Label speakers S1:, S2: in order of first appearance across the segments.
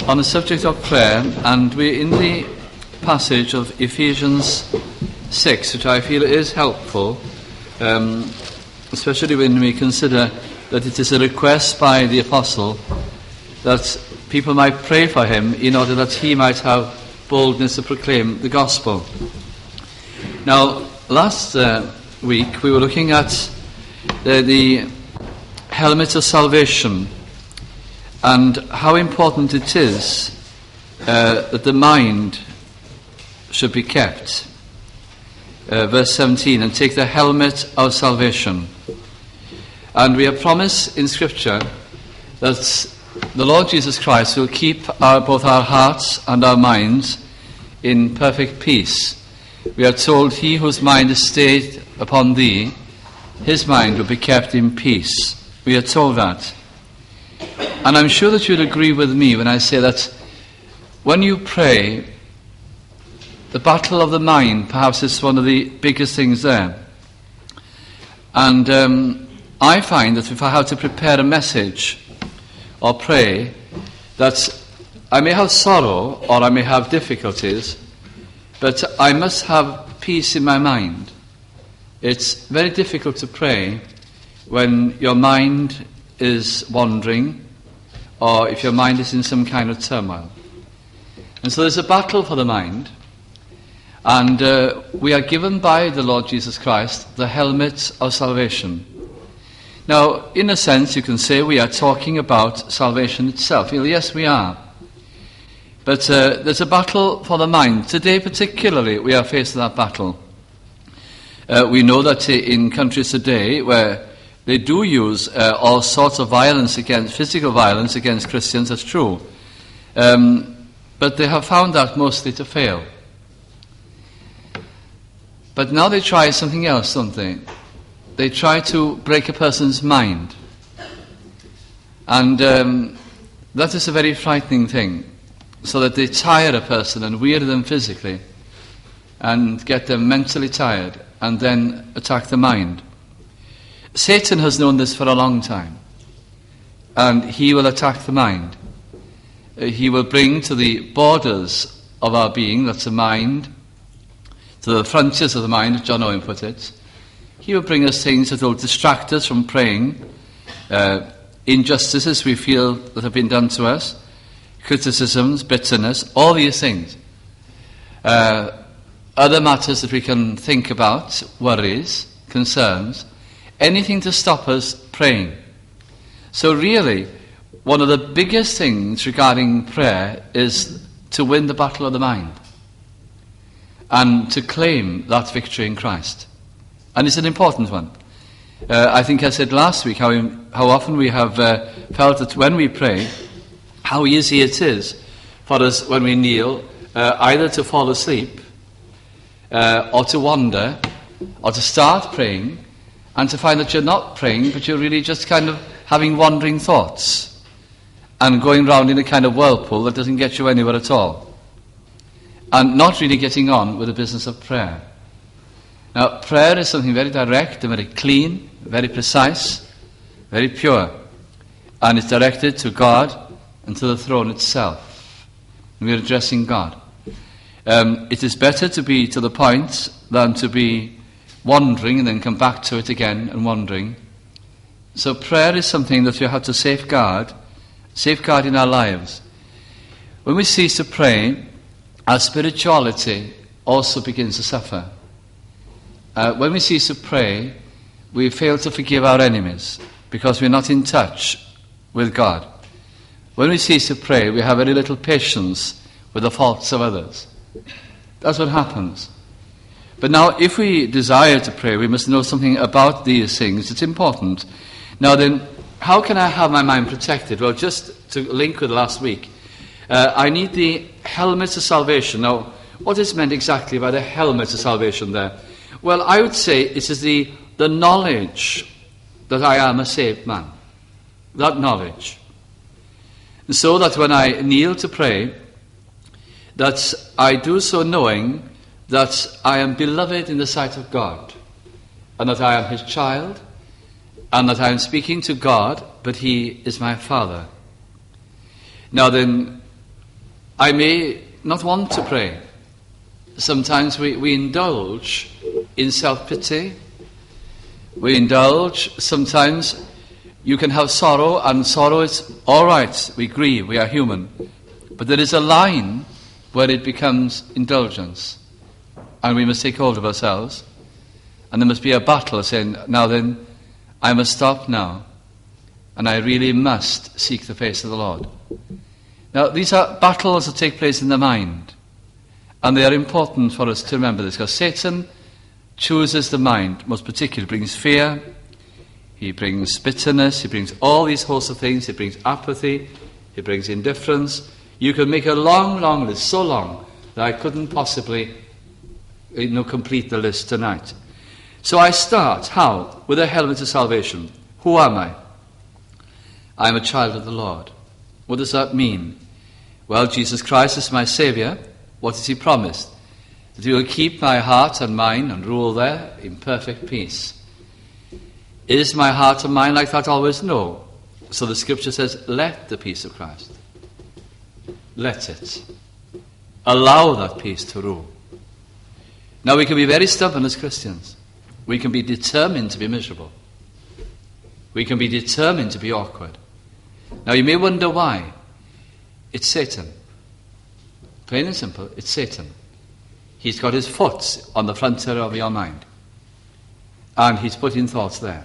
S1: on the subject of prayer, and we're in the passage of Ephesians 6, which I feel is helpful, especially when we consider that it is a request by the apostle that people might pray for him in order that he might have boldness to proclaim the gospel. Now, last week we were looking at the helmet of salvation and how important it is that the mind should be kept. Verse 17, and take the helmet of salvation. And we are promised in Scripture that the Lord Jesus Christ will keep both our hearts and our minds in perfect peace. We are told, he whose mind is stayed upon thee, his mind will be kept in peace. We are told that. And I'm sure that you'd agree with me when I say that when you pray, the battle of the mind perhaps is one of the biggest things there. And I find that if I have to prepare a message or pray, that I may have sorrow or I may have difficulties, but I must have peace in my mind. It's very difficult to pray when your mind is wandering or if your mind is in some kind of turmoil. And so there's a battle for the mind, and we are given by the Lord Jesus Christ the helmet of salvation. Now, in a sense, you can say we are talking about salvation itself. Well, yes, we are. But there's a battle for the mind. Today, particularly, we are faced with that battle. We know that in countries today where they do use all sorts of violence physical violence against Christians, that's true. But they have found that mostly to fail. But now they try something else, don't they? They try to break a person's mind. And that is a very frightening thing. So that they tire a person and weary them physically and get them mentally tired and then attack the mind. Satan has known this for a long time. And he will attack the mind. He will bring to the borders of our being, that's the mind, to the frontiers of the mind, as John Owen put it. He will bring us things that will distract us from praying, injustices we feel that have been done to us, criticisms, bitterness, all these things. Other matters that we can think about, worries, concerns, anything to stop us praying. So really, one of the biggest things regarding prayer is to win the battle of the mind and to claim that victory in Christ. And it's an important one. I think I said last week how often we have felt that when we pray, how easy it is for us when we kneel, either to fall asleep or to wander or to start praying and to find that you're not praying, but you're really just kind of having wandering thoughts and going round in a kind of whirlpool that doesn't get you anywhere at all and not really getting on with the business of prayer. Now, prayer is something very direct and very clean, very precise, very pure, and it's directed to God and to the throne itself. We are addressing God. It is better to be to the point than to be wandering and then come back to it again and wandering. So prayer is something that we have to safeguard in our lives. When we cease to pray, our spirituality also begins to suffer. When we cease to pray, we fail to forgive our enemies because we're not in touch with God. When we cease to pray, we have very little patience with the faults of others. That's what happens. But now, if we desire to pray, we must know something about these things. It's important. Now then, how can I have my mind protected? Well, just to link with last week, I need the helmet of salvation. Now, what is meant exactly by the helmet of salvation there? Well, I would say it is the knowledge that I am a saved man. That knowledge. And so that when I kneel to pray, that I do so knowing that I am beloved in the sight of God, and that I am his child, and that I am speaking to God, but he is my Father. Now then, I may not want to pray. Sometimes we indulge in self-pity. We indulge. Sometimes you can have sorrow, and sorrow is all right. We grieve. We are human. But there is a line where it becomes indulgence. And we must take hold of ourselves. And there must be a battle saying, now then, I must stop now. And I really must seek the face of the Lord. Now, these are battles that take place in the mind. And they are important for us to remember this, because Satan chooses the mind, most particularly brings fear, he brings bitterness, he brings all these hosts of things, he brings apathy, he brings indifference. You can make a long, long list, so long that I couldn't possibly complete the list tonight. So I start, how? With a helmet of salvation. Who am I? I am a child of the Lord. What does that mean? Well, Jesus Christ is my Saviour. What has he promised? That he will keep my heart and mind and rule there in perfect peace. Is my heart and mind like that always? No. So the scripture says, let the peace of Christ. Let it. Allow that peace to rule. Now we can be very stubborn as Christians. We can be determined to be miserable. We can be determined to be awkward. Now you may wonder why. It's Satan. Plain and simple, it's Satan. He's got his foot on the frontier of your mind. And he's putting thoughts there.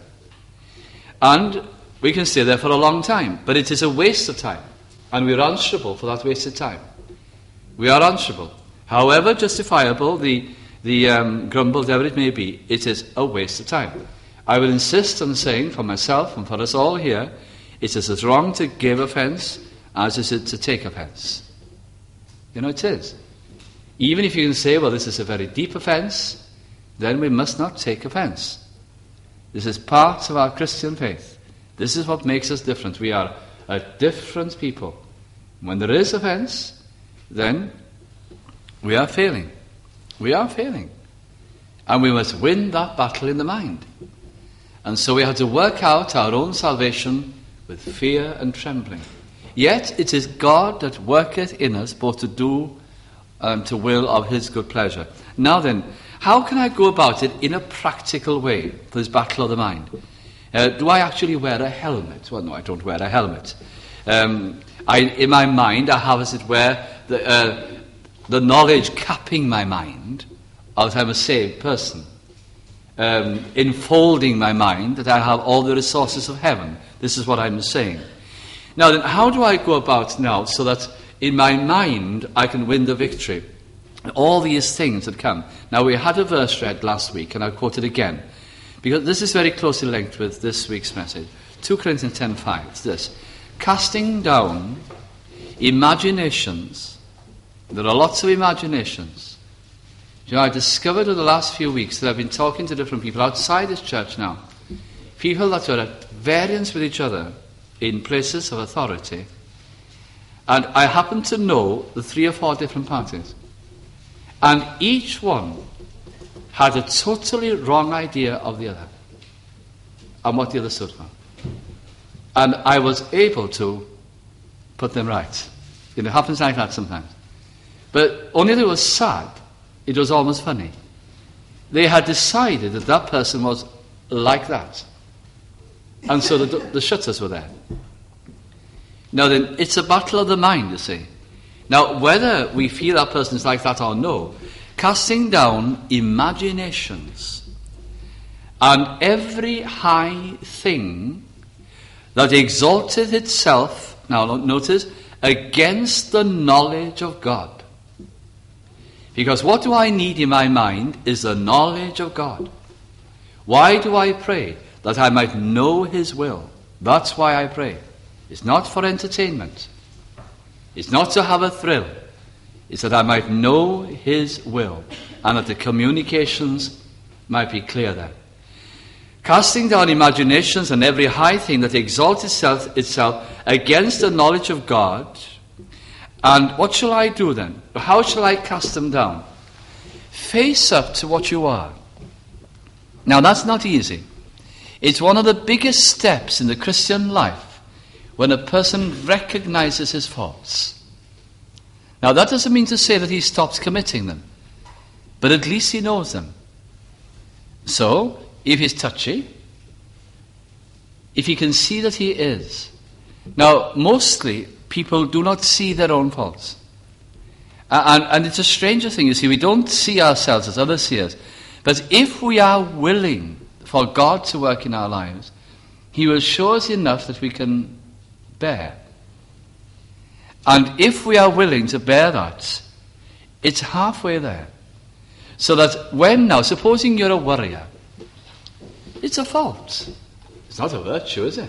S1: And we can stay there for a long time. But it is a waste of time. And we're answerable for that wasted time. We are answerable. However justifiable the grumble, whatever it may be, it is a waste of time. I will insist on saying for myself and for us all here, it is as wrong to give offence as it is to take offence. It is. Even if you can say, well, this is a very deep offence, then we must not take offence. This is part of our Christian faith. This is what makes us different. We are a different people. When there is offence, then we are failing. We are failing. And we must win that battle in the mind. And so we have to work out our own salvation with fear and trembling. Yet it is God that worketh in us both to do and to will of his good pleasure. Now then, how can I go about it in a practical way for this battle of the mind? Do I actually wear a helmet? Well, no, I don't wear a helmet. In my mind, I have, as it were, the knowledge capping my mind that I'm a saved person. Enfolding my mind that I have all the resources of heaven. This is what I'm saying. Now then, how do I go about now so that in my mind I can win the victory? All these things that come. Now we had a verse read last week, and I'll quote it again, because this is very closely linked with this week's message. 2 Corinthians 10:5. It's this. Casting down imaginations. There are lots of imaginations. I discovered in the last few weeks that I've been talking to different people outside this church now. People that are at variance with each other in places of authority. And I happen to know the 3 or 4 different parties. And each one had a totally wrong idea of the other and what the other stood for. And I was able to put them right. It happens like that sometimes. But only that it was sad, it was almost funny. They had decided that that person was like that. And so the shutters were there. Now then, it's a battle of the mind, you see. Now, whether we feel that person is like that or no, casting down imaginations and every high thing that exalteth itself, now notice, against the knowledge of God. Because what do I need in my mind is the knowledge of God. Why do I pray? That I might know his will. That's why I pray. It's not for entertainment. It's not to have a thrill. It's that I might know his will, and that the communications might be clear then. Casting down imaginations and every high thing that exalts itself against the knowledge of God. And what shall I do then? How shall I cast them down? Face up to what you are. Now that's not easy. It's one of the biggest steps in the Christian life when a person recognizes his faults. Now, that doesn't mean to say that he stops committing them, but at least he knows them. So, if he's touchy, if he can see that he is. Now, mostly, people do not see their own faults. And it's a stranger thing, you see. We don't see ourselves as others see us. But if we are willing for God to work in our lives, he will show us enough that we can bear. And if we are willing to bear that, it's halfway there. So that when now, supposing you're a worrier, it's a fault. It's not a virtue, is it?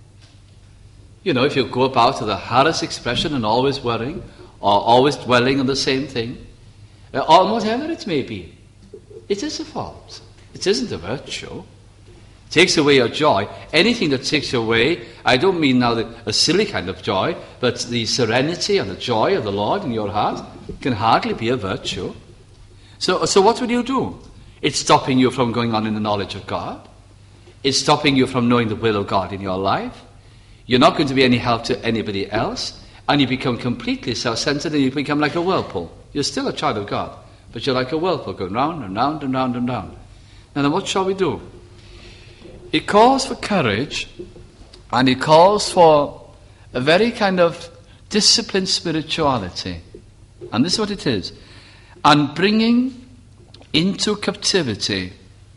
S1: You know, if you go about with a harassed expression and always worrying, or always dwelling on the same thing, or whatever it may be, it is a fault. It isn't a virtue. It takes away your joy. Anything that takes away, I don't mean now a silly kind of joy, but the serenity and the joy of the Lord in your heart can hardly be a virtue. So what will you do? It's stopping you from going on in the knowledge of God. It's stopping you from knowing the will of God in your life. You're not going to be any help to anybody else, and you become completely self-centered, and you become like a whirlpool. You're still a child of God, but you're like a whirlpool going round and round and round and round. Now then, what shall we do? It calls for courage, and it calls for a very kind of disciplined spirituality. And this is what it is. And bringing into captivity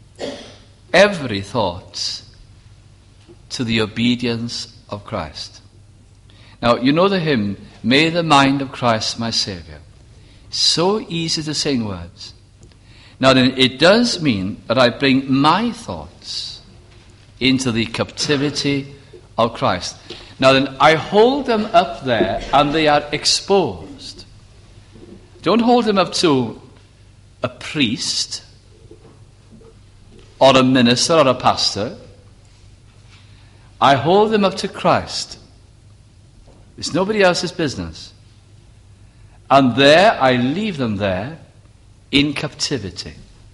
S1: every thought to the obedience of Christ. Now, you know the hymn, "May the mind of Christ my Saviour." So easy to sing words. Now then, it does mean that I bring my thoughts into the captivity of Christ. Now then, I hold them up there and they are exposed. Don't hold them up to a priest or a minister or a pastor. I hold them up to Christ. It's nobody else's business. And there I leave them there in captivity.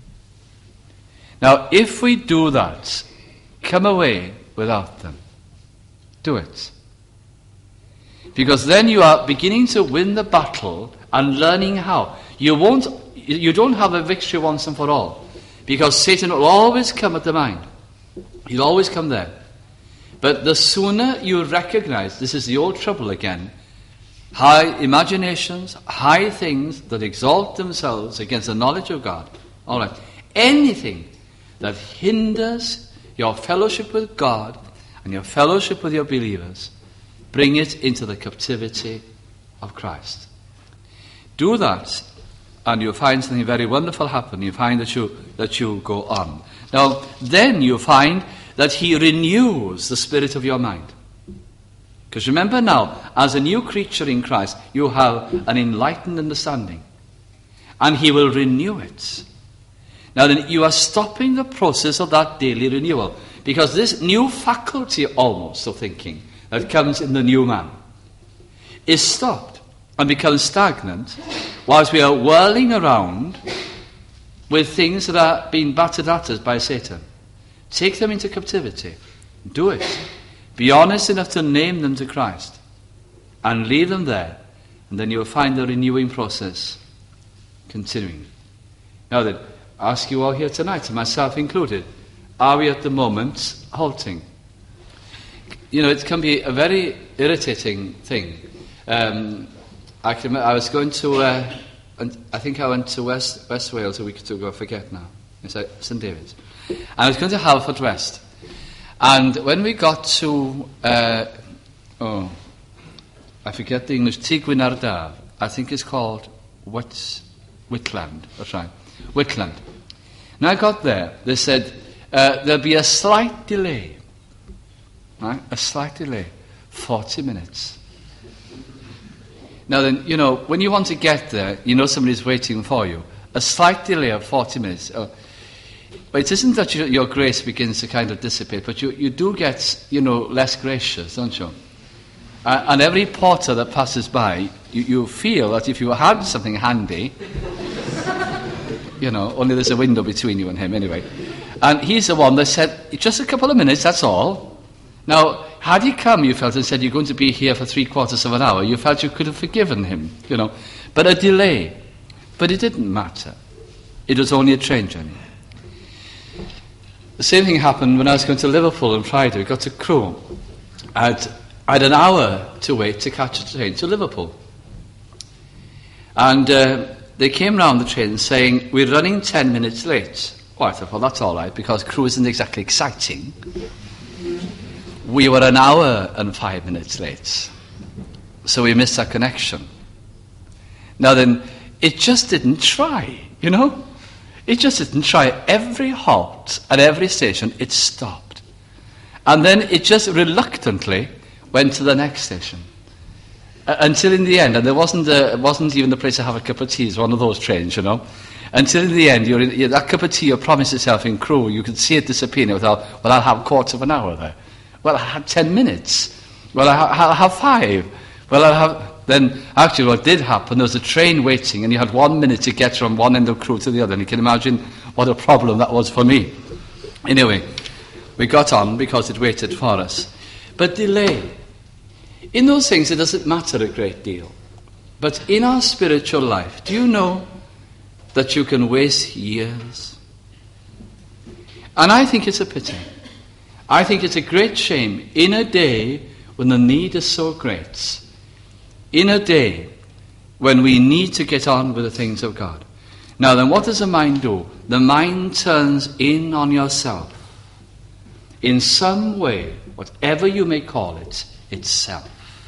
S1: Now, if we do that, come away without them. Do it. Because then you are beginning to win the battle and learning how. You don't have a victory once and for all. Because Satan will always come at the mind. He'll always come there. But the sooner you recognize, this is the old trouble again, high imaginations, high things that exalt themselves against the knowledge of God. All right. Anything that hinders your fellowship with God and your fellowship with your believers, bring it into the captivity of Christ. Do that, and you'll find something very wonderful happen. You find that you go on. Now, then you find that he renews the spirit of your mind. Because remember now, as a new creature in Christ, you have an enlightened understanding. And he will renew it. Now then, you are stopping the process of that daily renewal. Because this new faculty almost of thinking that comes in the new man is stopped and becomes stagnant whilst we are whirling around with things that are being battered at us by Satan. Take them into captivity. Do it. Be honest enough to name them to Christ and leave them there, and then you'll find the renewing process continuing. Now then, I ask you all here tonight, myself included, are we at the moment halting? You know, it can be a very irritating thing. I was going to, I think I went to West Wales a week or two ago, I forget now. It's at St David's. And I was going to Halford West. And when we got to, I forget the English, Tŷ Gwynardaf, I think it's called Whitland, that's right, Whitland. And I got there, they said, there'll be a slight delay, right? A slight delay, 40 minutes. Now then, you know, when you want to get there, you know somebody's waiting for you. A slight delay of 40 minutes. But it isn't that your grace begins to kind of dissipate, but you do get, you know, less gracious, don't you? And every porter that passes by, you feel that if you had something handy, you know, only there's a window between you and him anyway. And he's the one that said, just a couple of minutes, that's all. Now, had he come, you felt, and said, you're going to be here for 3/4 of an hour, you felt you could have forgiven him, But a delay. But it didn't matter. It was only a train journey. The same thing happened when I was going to Liverpool on Friday. We got to Crewe. I had an hour to wait to catch a train to Liverpool. And they came round the train saying, we're running 10 minutes late. Oh, I thought, well, that's all right, because Crewe isn't exactly exciting. We were an hour and 5 minutes late. So we missed our connection. Now then, it just didn't try, It just didn't try. Every halt at every station, it stopped. And then it just reluctantly went to the next station. Until in the end, and there wasn't even a place to have a cup of tea, it's one of those trains, Until in the end, that cup of tea you promised yourself in Crewe, you could see it disappearing. You thought, well, I'll have 1/4 of an hour there. Well, I had 10 minutes. Well, I'll have 5. Well, I'll have... Then, actually, what did happen, there was a train waiting, and you had 1 minute to get from one end of Crewe to the other, and you can imagine what a problem that was for me. Anyway, we got on because it waited for us. But delay. In those things, it doesn't matter a great deal. But in our spiritual life, do you know that you can waste years? And I think it's a pity. I think it's a great shame in a day when the need is so great. In a day when we need to get on with the things of God. Now then, what does the mind do? The mind turns in on yourself. In some way, whatever you may call it, itself.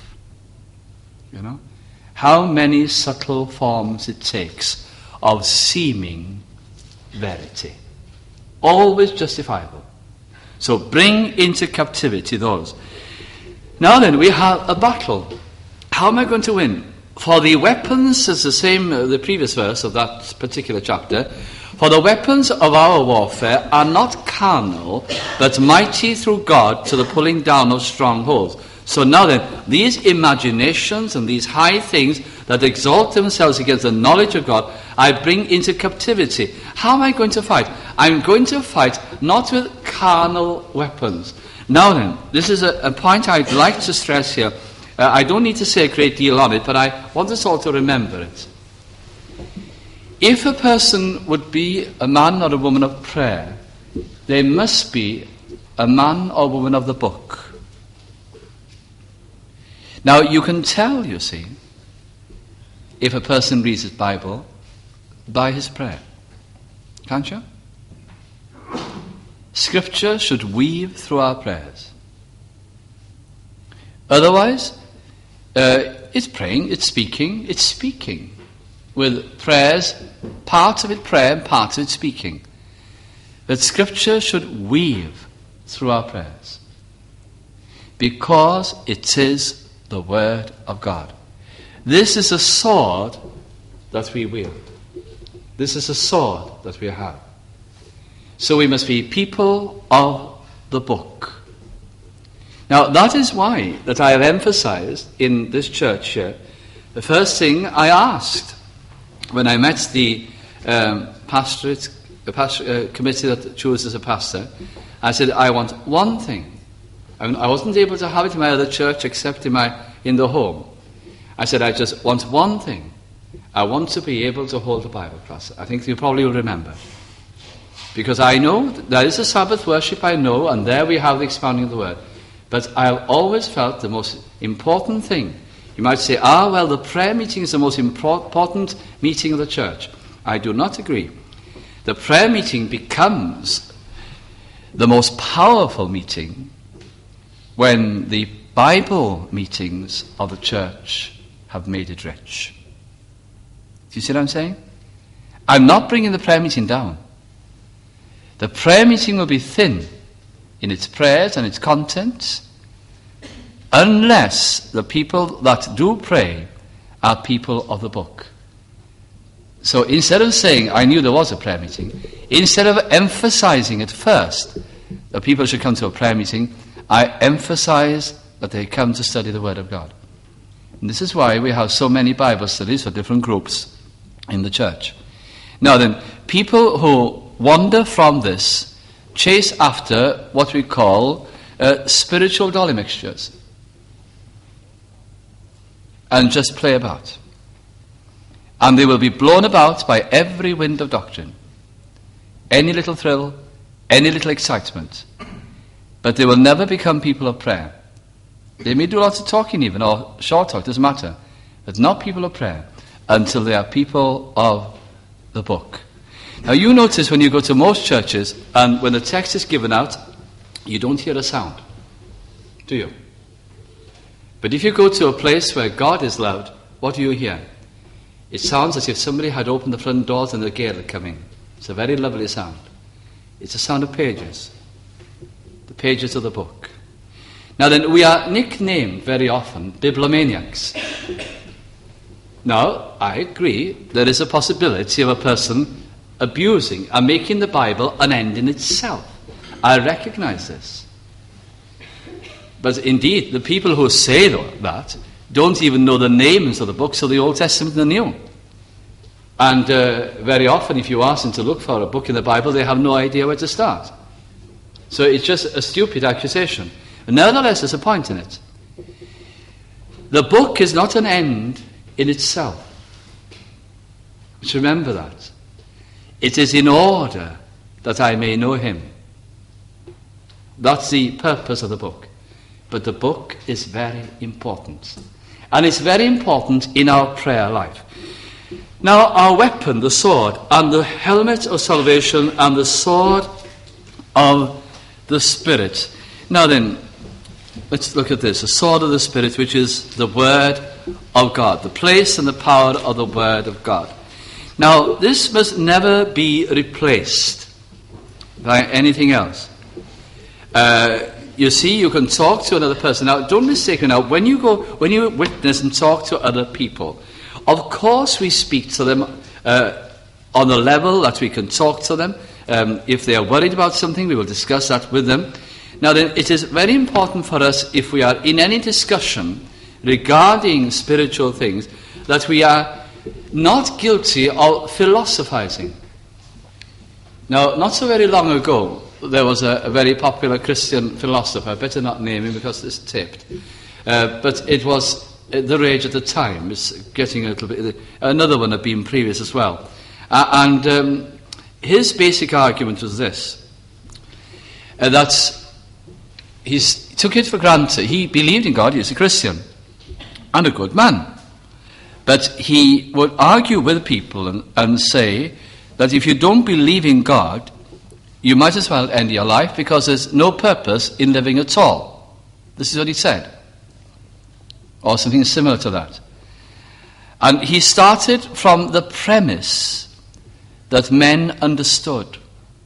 S1: How many subtle forms it takes of seeming verity. Always justifiable. So bring into captivity those. Now then, we have a battle. How am I going to win? For the weapons, is the same, the previous verse of that particular chapter. For the weapons of our warfare are not carnal, but mighty through God to the pulling down of strongholds. So now then, these imaginations and these high things that exalt themselves against the knowledge of God, I bring into captivity. How am I going to fight? I'm going to fight not with carnal weapons. Now then, this is a point I'd like to stress here. I don't need to say a great deal on it, but I want us all to remember it. If a person would be a man or a woman of prayer, they must be a man or woman of the book. Now, you can tell, you see, if a person reads his Bible by his prayer. Can't you? Scripture should weave through our prayers. Otherwise, it's praying, it's speaking. With prayers, part of it prayer and part of it speaking. But Scripture should weave through our prayers. Because it is the Word of God. This is a sword that we wield. This is a sword that we have. So we must be people of the book. Now that is why that I have emphasized in this church here, the first thing I asked when I met the pastorate committee that chooses a pastor, I said, I want one thing. I wasn't able to have it in my other church except in the home. I said, I just want one thing. I want to be able to hold a Bible class. I think you probably will remember. Because I know there is a Sabbath worship, I know, and there we have the expounding of the Word. But I've always felt the most important thing. You might say, well, the prayer meeting is the most important meeting of the church. I do not agree. The prayer meeting becomes the most powerful meeting when the Bible meetings of the church have made it rich. Do you see what I'm saying? I'm not bringing the prayer meeting down. The prayer meeting will be thin in its prayers and its contents unless the people that do pray are people of the book. So instead of saying, I knew there was a prayer meeting, instead of emphasizing at first that people should come to a prayer meeting, I emphasize that they come to study the Word of God. And this is why we have so many Bible studies for different groups in the church. Now then, people who wander from this chase after what we call spiritual dolly mixtures and just play about. And they will be blown about by every wind of doctrine. Any little thrill, any little excitement. But they will never become people of prayer. They may do lots of talking even, or short talk, doesn't matter. But not people of prayer until they are people of the book. Now you notice when you go to most churches, and when the text is given out, you don't hear a sound. Do you? But if you go to a place where God is loud, what do you hear? It sounds as if somebody had opened the front doors and a gale had come in. It's a very lovely sound. It's a sound of pages. The pages of the book. Now then, we are nicknamed very often bibliomaniacs. Now, I agree, there is a possibility of a person abusing and making the Bible an end in itself. I recognize this. But indeed, the people who say that don't even know the names of the books of the Old Testament and the New. And very often, if you ask them to look for a book in the Bible, they have no idea where to start. So it's just a stupid accusation. But nevertheless, there's a point in it. The book is not an end in itself. Just remember that. It is in order that I may know him. That's the purpose of the book. But the book is very important. And it's very important in our prayer life. Now, our weapon, the sword, and the helmet of salvation, and the sword of the Spirit. Now then, let's look at this. The sword of the Spirit, which is the Word of God. The place and the power of the Word of God. Now, this must never be replaced by anything else. You see, you can talk to another person. Now, don't mistake me now. When you witness and talk to other people, of course we speak to them on the level that we can talk to them. If they are worried about something, we will discuss that with them. Now then, it is very important for us, if we are in any discussion regarding spiritual things, that we are not guilty of philosophizing. Now, not so very long ago, there was a very popular Christian philosopher. I better not name him because it's taped. But it was the rage at the time. It's getting a little bit... Another one had been previous as well. And his basic argument was this. That he took it for granted. He believed in God. He was a Christian. And a good man. But he would argue with people and say that if you don't believe in God, you might as well end your life because there's no purpose in living at all. This is what he said. Or something similar to that. And he started from the premise that men understood.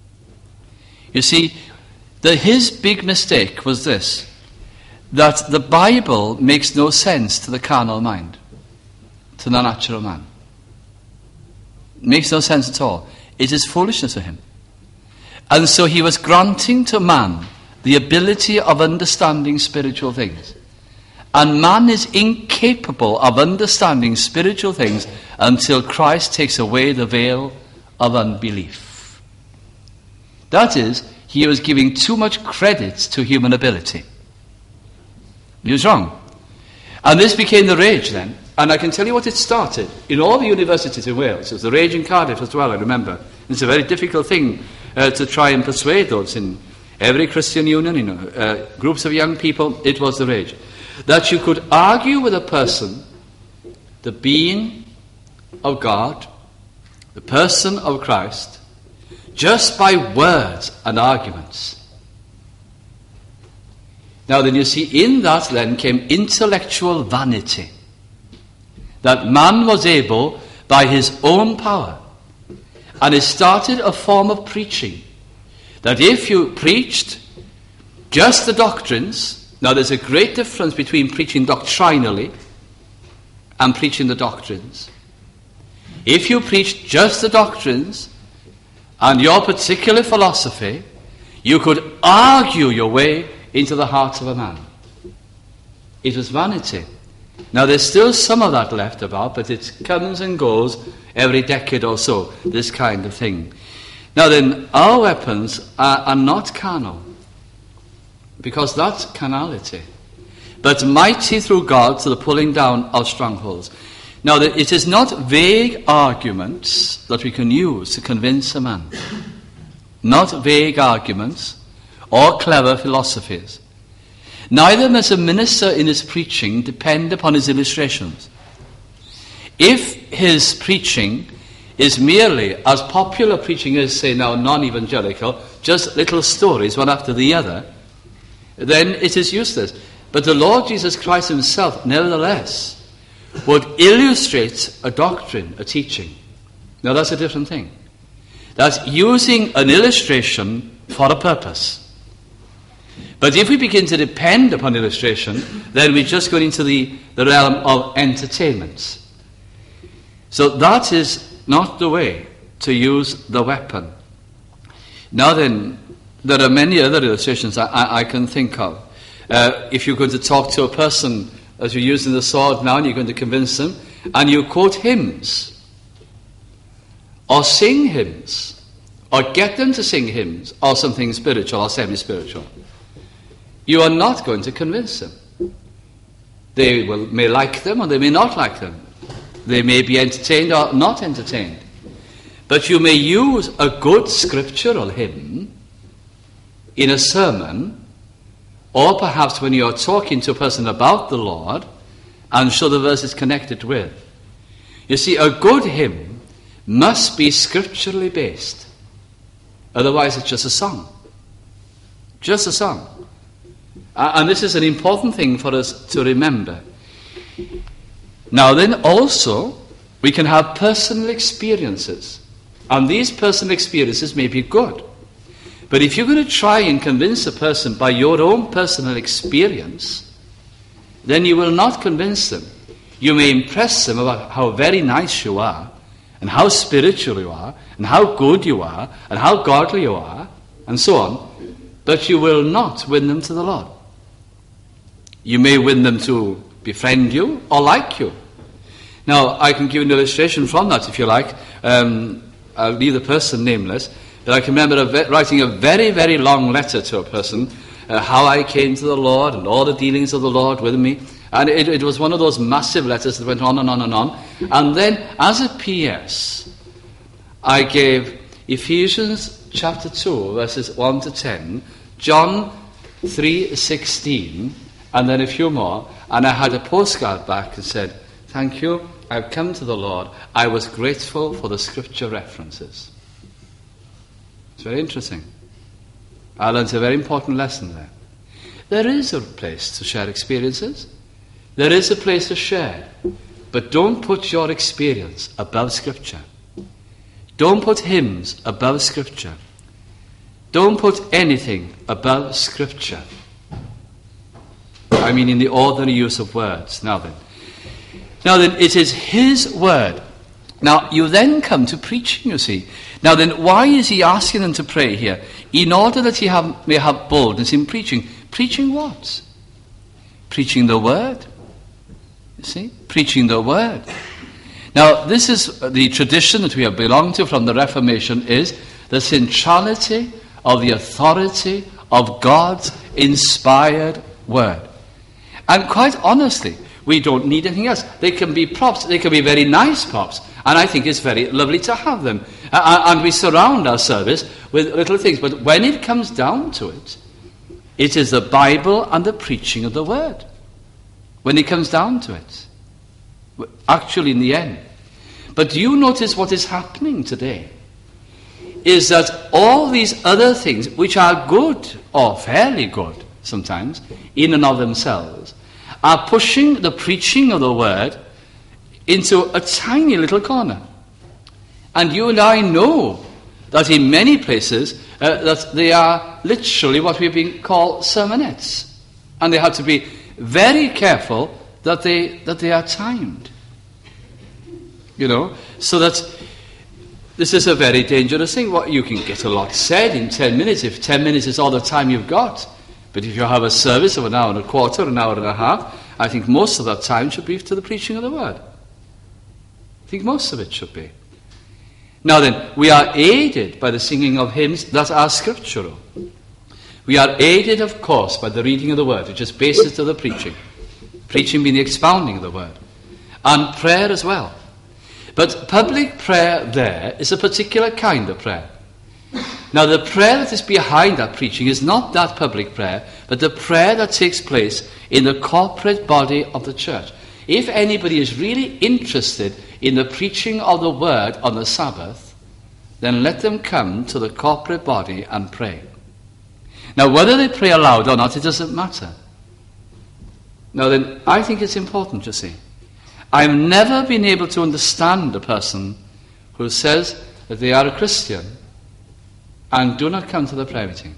S1: You see, his big mistake was this, that the Bible makes no sense to the carnal mind, to the natural man. It makes no sense at all. It is foolishness to him. And so he was granting to man the ability of understanding spiritual things. And man is incapable of understanding spiritual things until Christ takes away the veil of unbelief. That is, he was giving too much credit to human ability. He was wrong. And this became the rage then. And I can tell you what it started. In all the universities in Wales, it was the rage in Cardiff as well, I remember. It's a very difficult thing to try and persuade those in every Christian union, groups of young people. It was the rage. That you could argue with a person, the being of God, the person of Christ, just by words and arguments. Now then, you see, in that then came intellectual vanity. That man was able, by his own power, and it started a form of preaching, that if you preached just the doctrines, now there's a great difference between preaching doctrinally and preaching the doctrines. If you preached just the doctrines and your particular philosophy, you could argue your way into the heart of a man. It was vanity. Now there's still some of that left about, but it comes and goes every decade or so, this kind of thing. Now then, our weapons are not carnal. because that's carnality. But mighty through God to the pulling down of strongholds. Now, it is not vague arguments that we can use to convince a man. Not vague arguments or clever philosophies. Neither must a minister in his preaching depend upon his illustrations. If his preaching is merely, as popular preaching is, say now, non-evangelical, just little stories one after the other, then it is useless. But the Lord Jesus Christ himself, nevertheless, would illustrate a doctrine, a teaching. Now that's a different thing. That's using an illustration for a purpose. But if we begin to depend upon illustration, then we just go into the realm of entertainment. So that is not the way to use the weapon. Now then, there are many other illustrations I can think of. If you're going to talk to a person as you're using the sword now and you're going to convince them, and you quote hymns, or sing hymns, or get them to sing hymns, or something spiritual or semi-spiritual, you are not going to convince them. They may like them or they may not like them. They may be entertained or not entertained. But you may use a good scriptural hymn in a sermon, or perhaps when you are talking to a person about the Lord, and show the verse is connected with. You see, a good hymn must be scripturally based. Otherwise it's just a song. Just a song. And this is an important thing for us to remember. Now then, also, we can have personal experiences. And these personal experiences may be good. But if you're going to try and convince a person by your own personal experience, then you will not convince them. You may impress them about how very nice you are, and how spiritual you are, and how good you are, and how godly you are, and so on. But you will not win them to the Lord. You may win them to befriend you or like you. Now, I can give an illustration from that if you like. I'll leave the person nameless. But I can remember writing a very, very long letter to a person, how I came to the Lord and all the dealings of the Lord with me. And it was one of those massive letters that went on and on and on. And then, as a PS, I gave Ephesians chapter 2, verses 1 to 10, John 3:16, and then a few more. And I had a postcard back and said, "Thank you, I've come to the Lord. I was grateful for the scripture references." It's very interesting. I learned a very important lesson there. There is a place to share experiences. There is a place to share. But don't put your experience above Scripture. Don't put hymns above Scripture. Don't put anything above Scripture. I mean in the ordinary use of words. Now then, it is His word. Now, you then come to preaching, you see. Now then, why is he asking them to pray here? In order that he may have boldness in preaching. Preaching what? Preaching the word. You see? Preaching the word. Now, this is the tradition that we have belonged to from the Reformation, is the centrality of the authority of God's inspired word. And quite honestly, we don't need anything else. They can be props. They can be very nice props. And I think it's very lovely to have them. And we surround our service with little things. But when it comes down to it, it is the Bible and the preaching of the word. When it comes down to it. Actually, in the end. But do you notice what is happening today? Is that all these other things, which are good, or fairly good sometimes, in and of themselves, are pushing the preaching of the word into a tiny little corner. And you and I know that in many places that they are literally what we've been called sermonettes. And they have to be very careful that they are timed. You know, so that this is a very dangerous thing. You can get a lot said in 10 minutes if 10 minutes is all the time you've got. But if you have a service of an hour and a quarter, an hour and a half, I think most of that time should be to the preaching of the word. I think most of it should be. Now then, we are aided by the singing of hymns that are scriptural. We are aided, of course, by the reading of the word, which is basis to the preaching. Preaching being the expounding of the word. And prayer as well. But public prayer there is a particular kind of prayer. Now, the prayer that is behind that preaching is not that public prayer, but the prayer that takes place in the corporate body of the church. If anybody is really interested in the preaching of the word on the Sabbath, then let them come to the corporate body and pray. Now, whether they pray aloud or not, it doesn't matter. Now then, I think it's important, you see. I've never been able to understand a person who says that they are a Christian and do not come to the prayer meeting.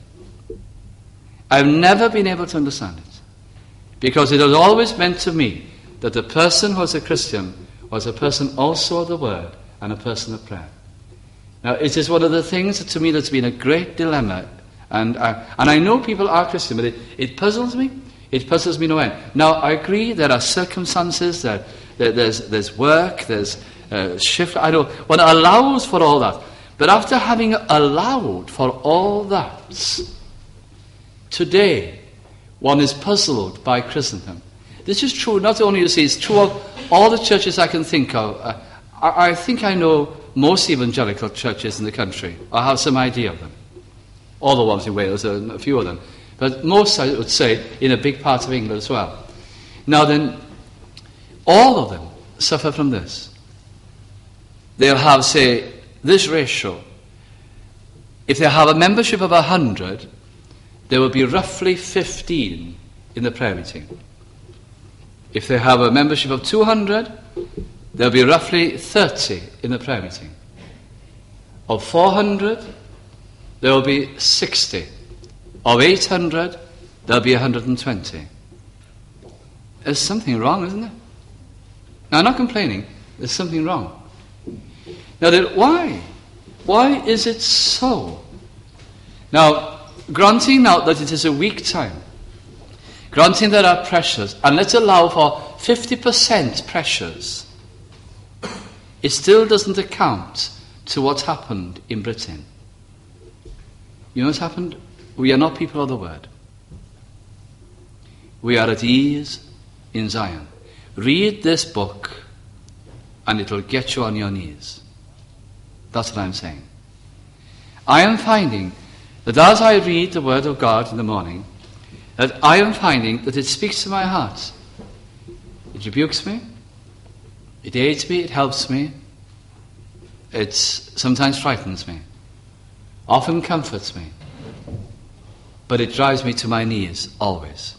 S1: I've never been able to understand it. Because it has always meant to me that the person who was a Christian was a person also of the word and a person of prayer. Now, it is one of the things that to me that's been a great dilemma. And I know people are Christian, but it puzzles me. It puzzles me no end. Now, I agree there are circumstances, that there's work, there's shift. I know one allows for all that. But after having allowed for all that, today one is puzzled by Christendom. This is true not only, you see, it's true of all the churches I can think of. I think I know most evangelical churches in the country. I have some idea of them. All the ones in Wales, a few of them. But most, I would say, in a big part of England as well. Now then, all of them suffer from this. They'll have, say, this ratio. If they have a membership of 100, there will be roughly 15 in the prayer meeting. If they have a membership of 200, there will be roughly 30 in the prayer meeting. Of 400, there will be 60. Of 800, there will be 120. There's something wrong, isn't there? Now, I'm not complaining. There's something wrong. Now, then, why? Why is it so? Now, granting now that it is a weak time, granting there are pressures, and let's allow for 50% pressures, it still doesn't account to what's happened in Britain. You know what's happened? We are not people of the word. We are at ease in Zion. Read this book and it'll get you on your knees. That's what I'm saying. I am finding that as I read the Word of God in the morning, that I am finding that it speaks to my heart. It rebukes me. It aids me. It helps me. It sometimes frightens me. Often comforts me. But it drives me to my knees, always.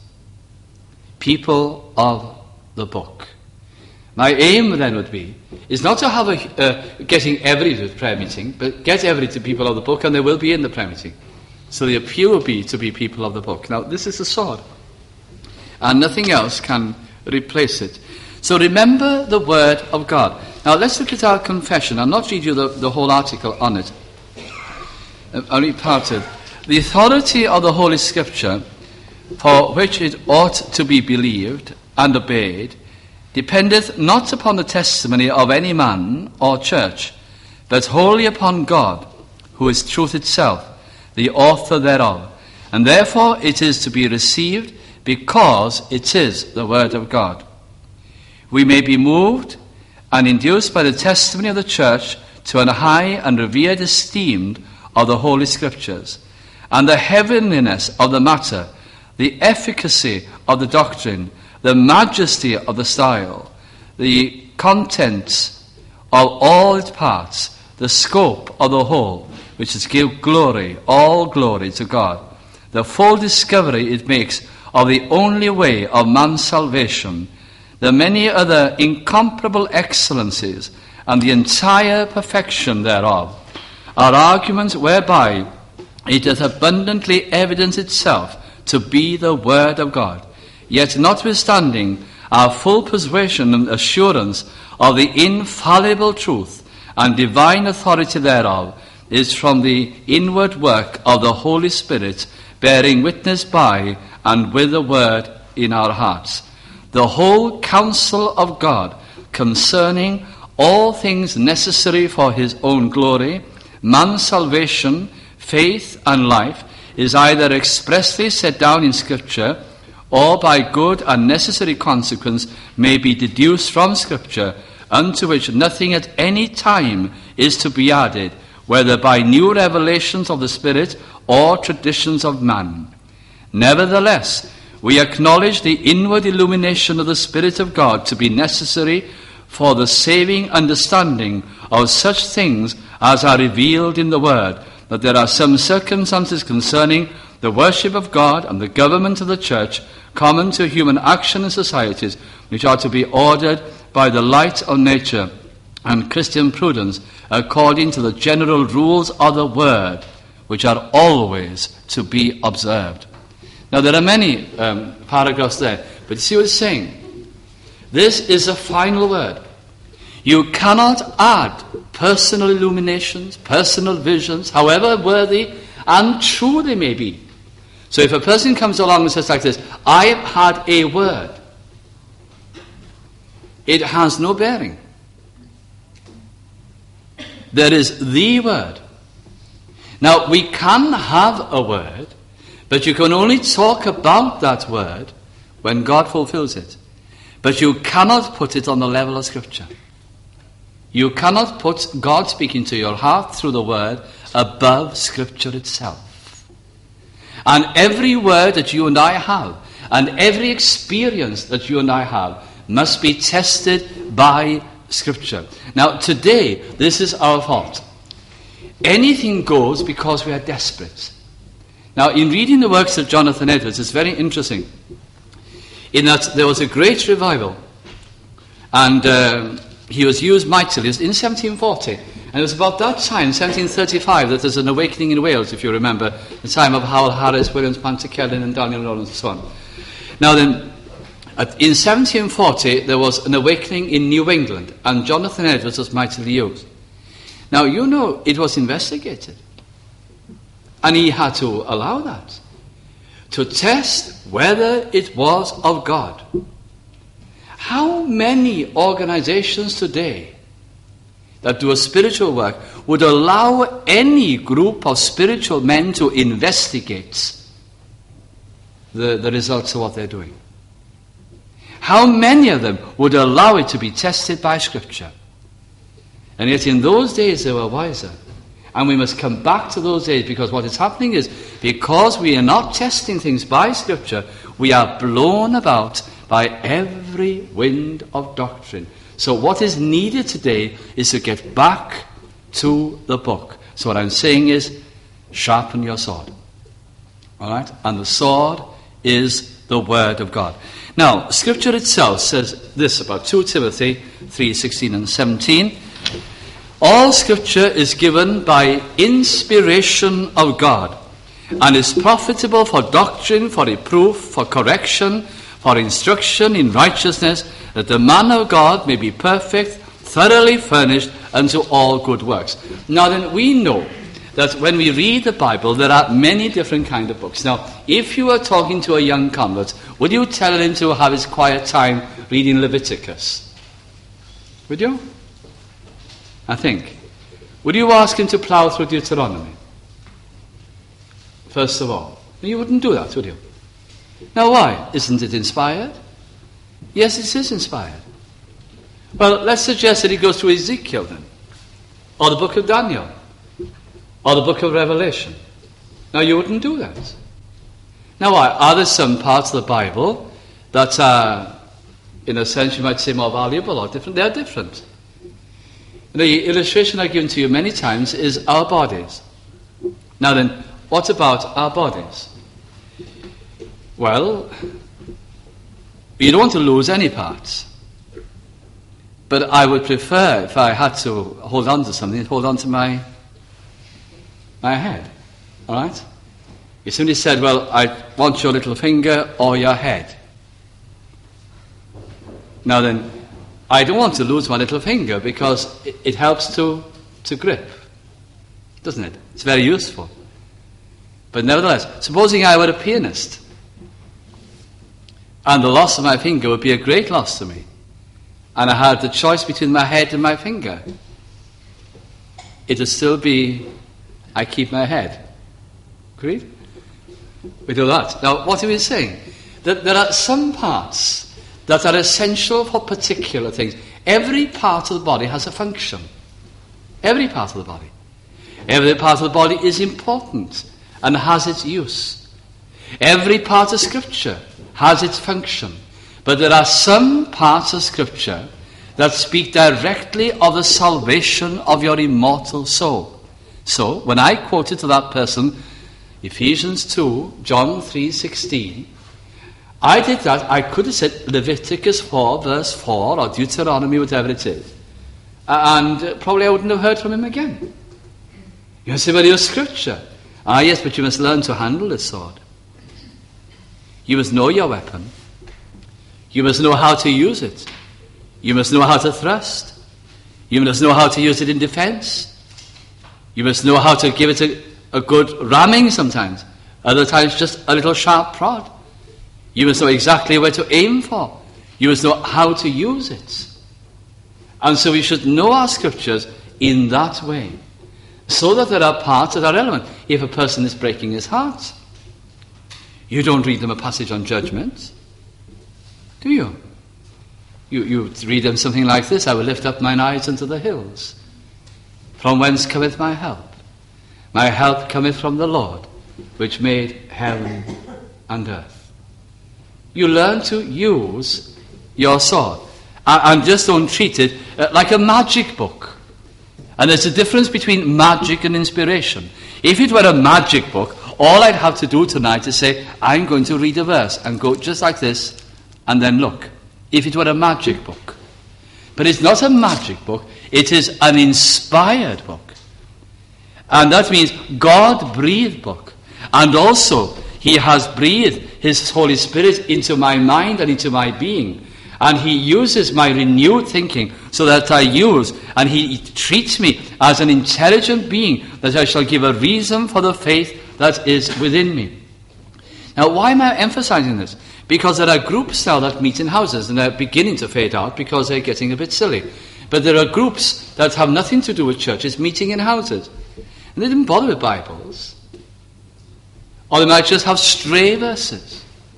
S1: People of the book. My aim then would be, is not to have getting everybody to the prayer meeting, but get everybody to people of the book, and they will be in the prayer meeting. So the appeal will be to be people of the book. Now, this is the sword. And nothing else can replace it. So remember the word of God. Now, let's look at our confession. I'll not read you the whole article on it. I'll read part of it. The authority of the Holy Scripture, for which it ought to be believed and obeyed, dependeth not upon the testimony of any man or church, but wholly upon God, who is truth itself, the author thereof. And therefore it is to be received, because it is the word of God. We may be moved and induced by the testimony of the church to an high and revered esteem of the Holy Scriptures, and the heavenliness of the matter, the efficacy of the doctrine, the majesty of the style, the contents of all its parts, the scope of the whole, which is give glory, all glory to God, the full discovery it makes of the only way of man's salvation, the many other incomparable excellencies, and the entire perfection thereof, are arguments whereby it doth abundantly evidence itself to be the word of God. Yet notwithstanding our full persuasion and assurance of the infallible truth and divine authority thereof is from the inward work of the Holy Spirit, bearing witness by and with the word in our hearts, the whole counsel of God concerning all things necessary for his own glory, man's salvation, faith and life, is either expressly set down in Scripture or by good and necessary consequence may be deduced from Scripture, unto which nothing at any time is to be added, whether by new revelations of the Spirit or traditions of man. Nevertheless, we acknowledge the inward illumination of the Spirit of God to be necessary for the saving understanding of such things as are revealed in the Word, that there are some circumstances concerning the worship of God and the government of the church common to human action and societies, which are to be ordered by the light of nature and Christian prudence, according to the general rules of the Word, which are always to be observed. Now, there are many paragraphs there, but you see what it's saying? This is a final word. You cannot add personal illuminations, personal visions, however worthy and true they may be. So if a person comes along and says like this, I've had a word, it has no bearing. There is the word. Now, we can have a word, but you can only talk about that word when God fulfills it. But you cannot put it on the level of Scripture. You cannot put God speaking to your heart through the word above Scripture itself. And every word that you and I have, and every experience that you and I have, must be tested by Scripture. Now, today, this is our fault. Anything goes because we are desperate. Now, in reading the works of Jonathan Edwards, it's very interesting, in that there was a great revival, and he was used mightily. It was in 1740, and it was about that time, 1735, that there's an awakening in Wales, if you remember, the time of Howell Harris, Williams Pantycelyn, and Daniel Lawrence, and so on. Now then, in 1740, there was an awakening in New England, and Jonathan Edwards was mightily used. Now, you know, it was investigated, and he had to allow that, to test whether it was of God. How many organizations today that do a spiritual work would allow any group of spiritual men to investigate the results of what they're doing? How many of them would allow it to be tested by Scripture? And yet in those days they were wiser. And we must come back to those days, because what is happening is, because we are not testing things by Scripture, we are blown about by every wind of doctrine. So what is needed today is to get back to the book. So what I'm saying is, sharpen your sword. All right? And the sword is the Word of God. Now, Scripture itself says this about 2 Timothy 3:16 and 17. All Scripture is given by inspiration of God, and is profitable for doctrine, for reproof, for correction, for instruction in righteousness, that the man of God may be perfect, thoroughly furnished unto all good works. Now then, we know that when we read the Bible, there are many different kinds of books. Now, if you were talking to a young convert, would you tell him to have his quiet time reading Leviticus? Would you? I think. Would you ask him to plough through Deuteronomy? First of all. You wouldn't do that, would you? Now why? Isn't it inspired? Yes, it is inspired. Well, let's suggest that he goes to Ezekiel then, or the book of Daniel, or the book of Revelation. Now you wouldn't do that. Now why? Are there some parts of the Bible that are, in a sense, you might say more valuable or different? They're different. The illustration I've given to you many times is our bodies. Now then, what about our bodies? Well, you don't want to lose any parts. But I would prefer, if I had to hold on to something, hold on to my head. All right? If somebody said, well, I want your little finger or your head. Now then, I don't want to lose my little finger, because it helps to grip, doesn't it? It's very useful. But nevertheless, supposing I were a pianist, and the loss of my finger would be a great loss to me, and I had the choice between my head and my finger, it would still be, I keep my head. Agreed? We do that. Now, what are we saying? That there are some parts that are essential for particular things. Every part of the body has a function. Every part of the body. Every part of the body is important and has its use. Every part of Scripture has its function. But there are some parts of Scripture that speak directly of the salvation of your immortal soul. So, when I quoted to that person Ephesians 2, John 3:16, I did that. I could have said Leviticus 4, verse 4, or Deuteronomy, whatever it is. And probably I wouldn't have heard from him again. You say, well, your Scripture. Ah, yes, but you must learn to handle the sword. You must know your weapon. You must know how to use it. You must know how to thrust. You must know how to use it in defense. You must know how to give it a good ramming sometimes. Other times just a little sharp prod. You must know exactly where to aim for. You must know how to use it. And so we should know our Scriptures in that way, so that there are parts that are relevant. If a person is breaking his heart, you don't read them a passage on judgment, do you? You read them something like this: I will lift up mine eyes unto the hills. From whence cometh my help? My help cometh from the Lord, which made heaven and earth. You learn to use your sword. And just don't treat it like a magic book. And there's a difference between magic and inspiration. If it were a magic book, all I'd have to do tonight is say, I'm going to read a verse, and go just like this, and then look. If it were a magic book. But it's not a magic book, it is an inspired book. And that means God-breathed book. And also, He has breathed His Holy Spirit into my mind and into my being. And He uses my renewed thinking so that I use, and He treats me as an intelligent being, that I shall give a reason for the faith that is within me. Now, why am I emphasizing this? Because there are groups now that meet in houses, and they're beginning to fade out because they're getting a bit silly. But there are groups that have nothing to do with churches meeting in houses. And they didn't bother with Bibles. Or they might just have stray verses.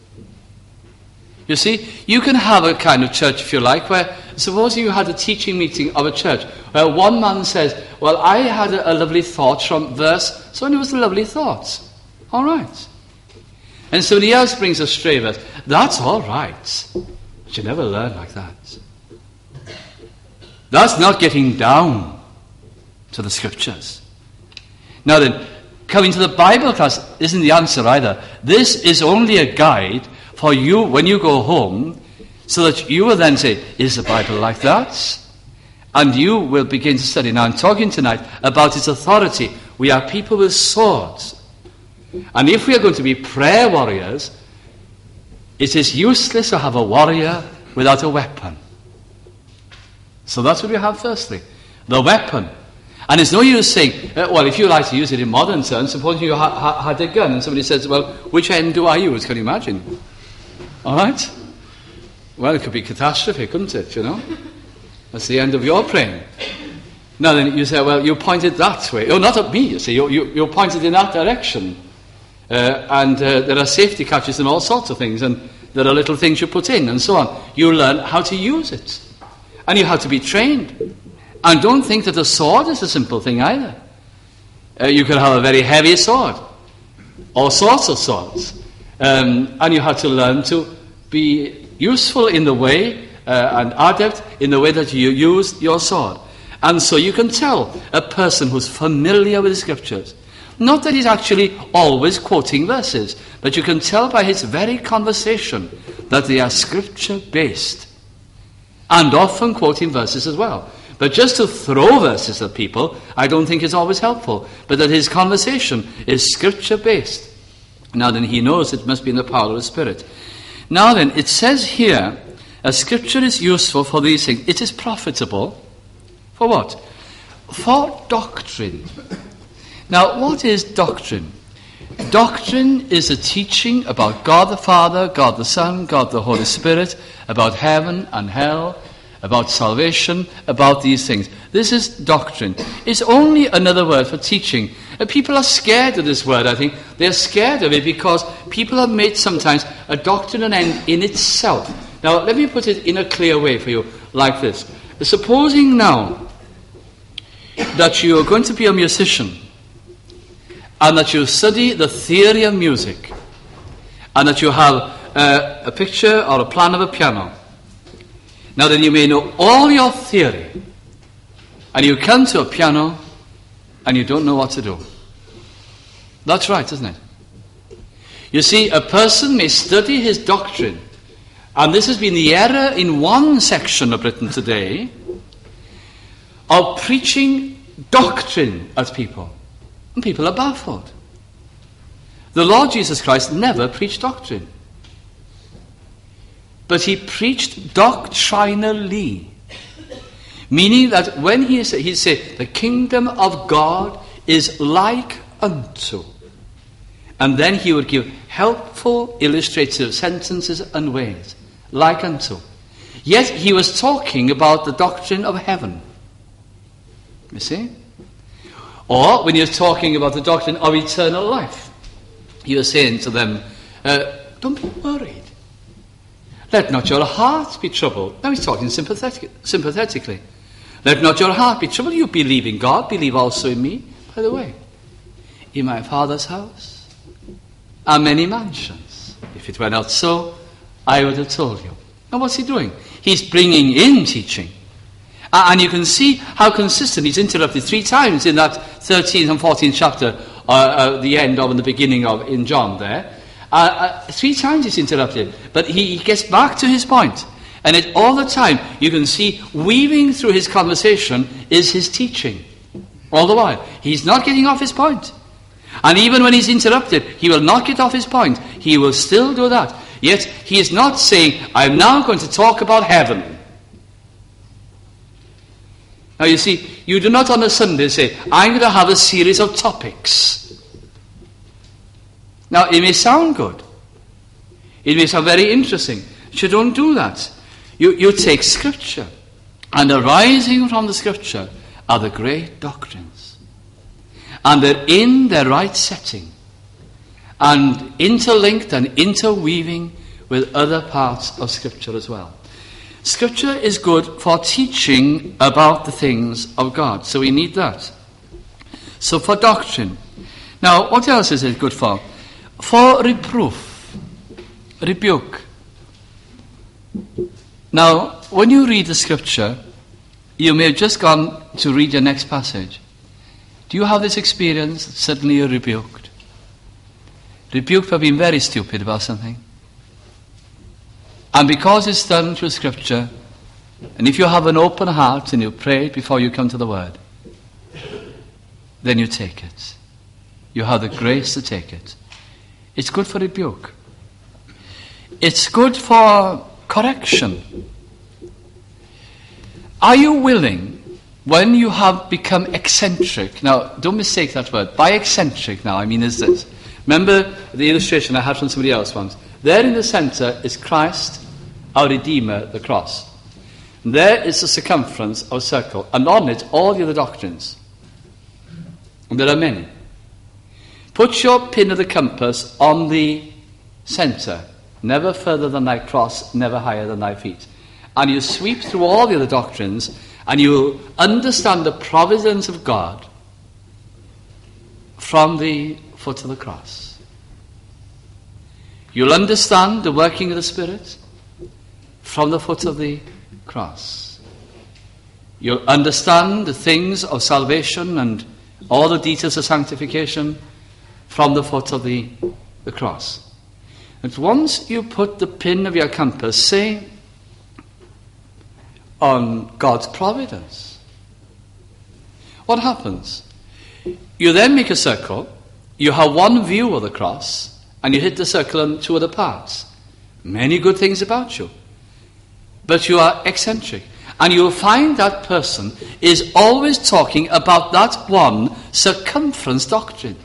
S1: You see, you can have a kind of church, if you like, where, suppose you had a teaching meeting of a church, where one man says, well, I had a lovely thought from verse, so it was the lovely thoughts. All right. And somebody else brings a stray verse. That's all right. But you never learn like that. That's not getting down to the Scriptures. Now then, coming to the Bible class isn't the answer either. This is only a guide for you when you go home, so that you will then say, is the Bible like that? And you will begin to study. Now I'm talking tonight about its authority. We are people with swords. And if we are going to be prayer warriors, it is useless to have a warrior without a weapon. So that's what we have firstly. The weapon. And it's no use saying, well, if you like to use it in modern terms, suppose you had a gun and somebody says, well, which end do I use? Can you imagine? All right? Well, it could be catastrophe, couldn't it, you know? That's the end of your praying. Now then you say, well, you pointed that way. Oh, not at me, you see. You pointed in that direction. And there are safety catches and all sorts of things. And there are little things you put in and so on. You learn how to use it. And you have to be trained. And don't think that a sword is a simple thing either. You can have a very heavy sword. All sorts of swords. And you have to learn to be useful in the way and adept in the way that you use your sword. And so you can tell a person who's familiar with the Scriptures, not that he's actually always quoting verses, but you can tell by his very conversation that they are Scripture-based, and often quoting verses as well. But just to throw verses at people, I don't think is always helpful, but that his conversation is Scripture-based. Now then, he knows it must be in the power of the Spirit. Now then, it says here, a Scripture is useful for these things. It is profitable. For what? For doctrine. Now, what is doctrine? Doctrine is a teaching about God the Father, God the Son, God the Holy Spirit, about heaven and hell, about salvation, about these things. This is doctrine. It's only another word for teaching. People are scared of this word, I think. They're scared of it because people have made sometimes a doctrine an end in itself. Now, let me put it in a clear way for you, like this. Supposing now that you are going to be a musician, and that you study the theory of music, and that you have a picture or a plan of a piano. Now then, you may know all your theory, and you come to a piano and you don't know what to do. That's right, isn't it? You see, a person may study his doctrine, and this has been the error in one section of Britain today, of preaching doctrine at people. And people are baffled. The Lord Jesus Christ never preached doctrine. But he preached doctrinally. Meaning that when he said, the kingdom of God is like unto. And then he would give helpful illustrative sentences and ways. Like unto. Yet he was talking about the doctrine of heaven. You see? Or when he was talking about the doctrine of eternal life, he was saying to them, don't be worried. Let not your heart be troubled. Now he's talking sympathetically. Let not your heart be troubled. You believe in God, believe also in me. By the way, in my Father's house are many mansions. If it were not so, I would have told you. Now what's he doing? He's bringing in teaching. And you can see how consistent. He's interrupted 3 times in that 13th and 14th chapter, the end of and the beginning of in John there. 3 times he's interrupted. But he gets back to his point. And all the time you can see weaving through his conversation is his teaching. All the while. He's not getting off his point. And even when he's interrupted, he will not get off his point. He will still do that. Yet he is not saying, I'm now going to talk about heaven. Now you see, you do not on a Sunday say, I'm going to have a series of topics. Now it may sound good. It may sound very interesting. But you don't do that. You take Scripture. And arising from the Scripture are the great doctrines. And they're in their right setting. And interlinked and interweaving with other parts of Scripture as well. Scripture is good for teaching about the things of God. So we need that. So for doctrine. Now, what else is it good for? For reproof. Rebuke. Now, when you read the Scripture, you may have just gone to read your next passage. Do you have this experience? Suddenly you're rebuked. Rebuked for being very stupid about something. And because it's done through Scripture, and if you have an open heart and you pray before you come to the Word, then you take it. You have the grace to take it. It's good for rebuke. It's good for correction. Are you willing, when you have become eccentric, now don't mistake that word, by eccentric now I mean is this. Remember the illustration I had from somebody else once. There in the centre is Christ, our Redeemer, the cross. And there is the circumference of a circle, and on it all the other doctrines. And there are many. Put your pin of the compass on the centre, never further than thy cross, never higher than thy feet. And you sweep through all the other doctrines, and you understand the providence of God from the foot of the cross. You'll understand the working of the Spirit from the foot of the cross. You'll understand the things of salvation and all the details of sanctification from the foot of the cross. And once you put the pin of your compass, say, on God's providence, what happens? You then make a circle, you have one view of the cross, and you hit the circle on 2 other parts. Many good things about you. But you are eccentric. And you'll find that person is always talking about that one circumference doctrine.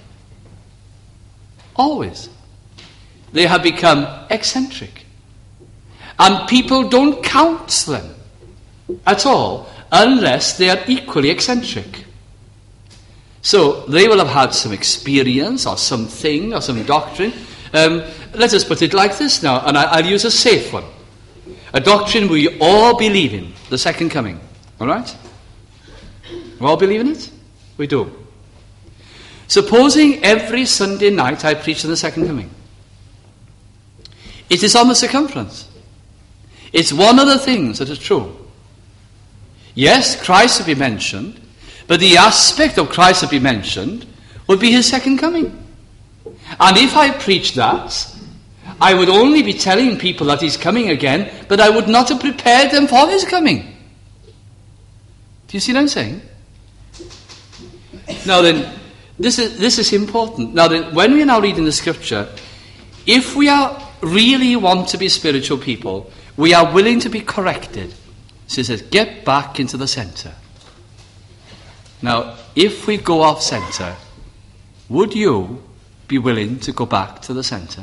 S1: Always. They have become eccentric. And people don't count them. at all unless they are equally eccentric. So they will have had some experience or something or some doctrine. Let us put it like this now, and I'll use a safe one. A doctrine we all believe in, the second coming. All right? We all believe in it? We do. Supposing every Sunday night I preach on the second coming. It is on the circumference. It's one of the things that is true. Yes, Christ will be mentioned, but the aspect of Christ will be mentioned would be his second coming. And if I preach that, I would only be telling people that he's coming again, but I would not have prepared them for his coming. Do you see what I'm saying? Now then, this is important. Now then, when we are now reading the scripture, if we really want to be spiritual people, we are willing to be corrected. So it says, get back into the center. Now, if we go off center, would you be willing to go back to the center?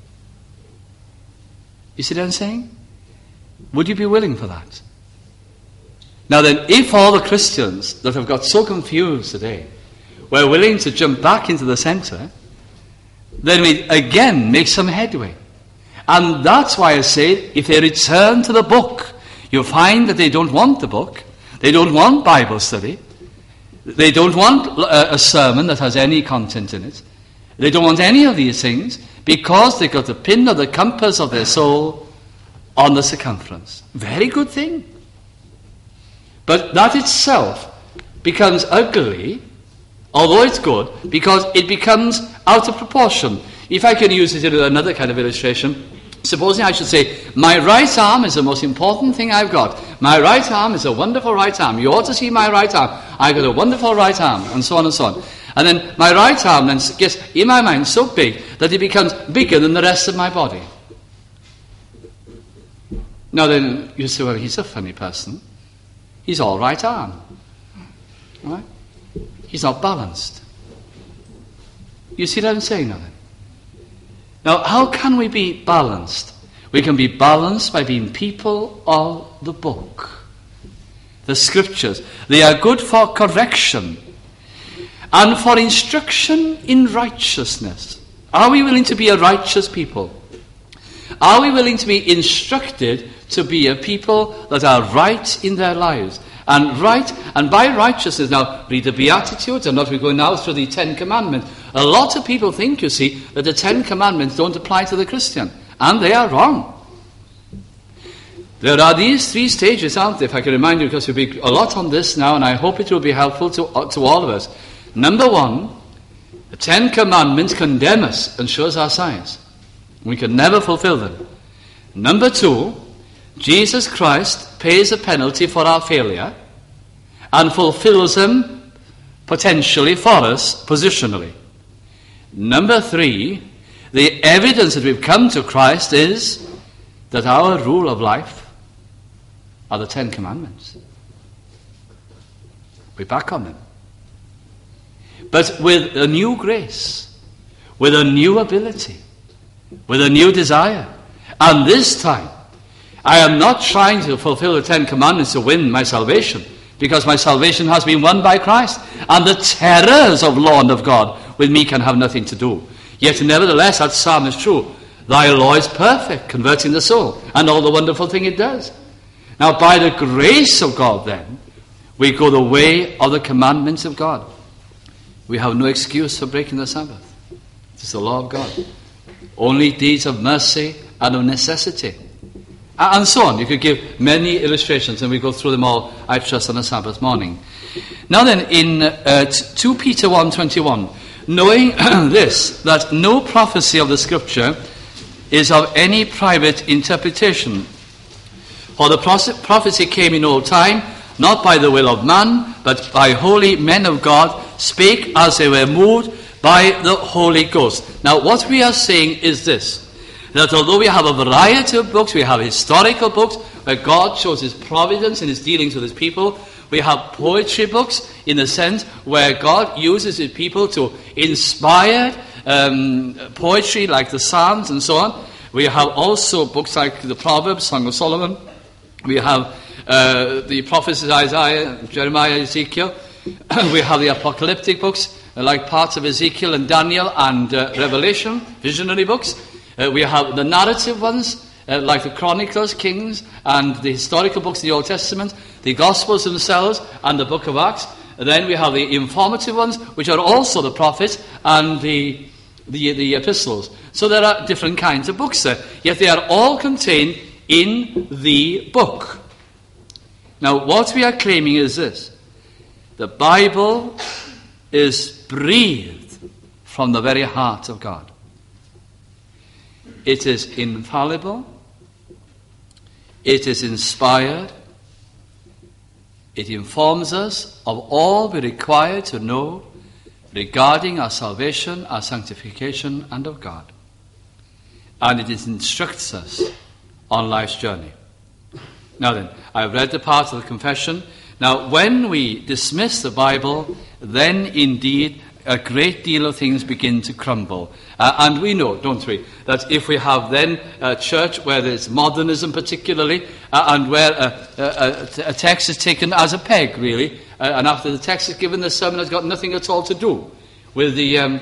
S1: You see what I'm saying? Would you be willing for that? Now then, if all the Christians that have got so confused today were willing to jump back into the center, then we again make some headway. And that's why I say, if they return to the book, you'll find that they don't want the book, they don't want Bible study, they don't want a sermon that has any content in it, they don't want any of these things, because they've got the pin or the compass of their soul on the circumference. Very good thing. But that itself becomes ugly, although it's good, because it becomes out of proportion. If I can use it in another kind of illustration, supposing I should say, my right arm is the most important thing I've got. My right arm is a wonderful right arm. You ought to see my right arm. I've got a wonderful right arm, and so on and so on. And then my right arm then gets, in my mind, so big that it becomes bigger than the rest of my body. Now then, you say, well, he's a funny person. He's all right arm. Right? He's not balanced. You see what I'm saying now then? Now, how can we be balanced? We can be balanced by being people of the book. The scriptures, they are good for correction and for instruction in righteousness. Are we willing to be a righteous people? Are we willing to be instructed to be a people that are right in their lives? And right, and by righteousness, now read the Beatitudes. I'm not going now through the Ten Commandments. A lot of people think, you see, that the Ten Commandments don't apply to the Christian. And they are wrong. There are these three stages, aren't there? If I can remind you, because we'll be a lot on this now, and I hope it will be helpful to all of us. Number one, the Ten Commandments condemn us and show us our signs. We can never fulfill them. Number two, Jesus Christ pays a penalty for our failure and fulfills them potentially for us positionally. Number three, the evidence that we've come to Christ is that our rule of life are the Ten Commandments. We're back on them. But with a new grace, with a new ability, with a new desire. And this time, I am not trying to fulfill the Ten Commandments to win my salvation, because my salvation has been won by Christ. And the terrors of law and of God with me can have nothing to do. Yet nevertheless, that psalm is true. Thy law is perfect, converting the soul, and all the wonderful thing it does. Now, by the grace of God, then, we go the way of the commandments of God. We have no excuse for breaking the Sabbath. It is the law of God. Only deeds of mercy and of necessity. And so on. You could give many illustrations, and we go through them all, I trust, on a Sabbath morning. Now then, in 2 Peter 1:21, knowing this, that no prophecy of the Scripture is of any private interpretation. For the prophecy came in old time, not by the will of man, but by holy men of God, spake as they were moved by the Holy Ghost. Now, what we are saying is this, that although we have a variety of books, we have historical books where God shows his providence in his dealings with his people. We have poetry books in the sense where God uses his people to inspire poetry like the Psalms and so on. We have also books like the Proverbs, Song of Solomon. We have the prophets Isaiah, Jeremiah, Ezekiel. We have the apocalyptic books, like parts of Ezekiel and Daniel and Revelation, visionary books. We have the narrative ones, like the Chronicles, Kings, and the historical books of the Old Testament, the Gospels themselves, and the book of Acts. And then we have the informative ones, which are also the prophets and the epistles. So there are different kinds of books there, yet they are all contained in the book. Now, what we are claiming is this: the Bible is breathed from the very heart of God. It is infallible. It is inspired. It informs us of all we require to know regarding our salvation, our sanctification, and of God. And it instructs us on life's journey. Now then, I've read the part of the confession. Now, when we dismiss the Bible, then indeed a great deal of things begin to crumble. And we know, don't we, that if we have then a church where there's modernism particularly, and where a text is taken as a peg, really, and after the text is given, the sermon has got nothing at all to do with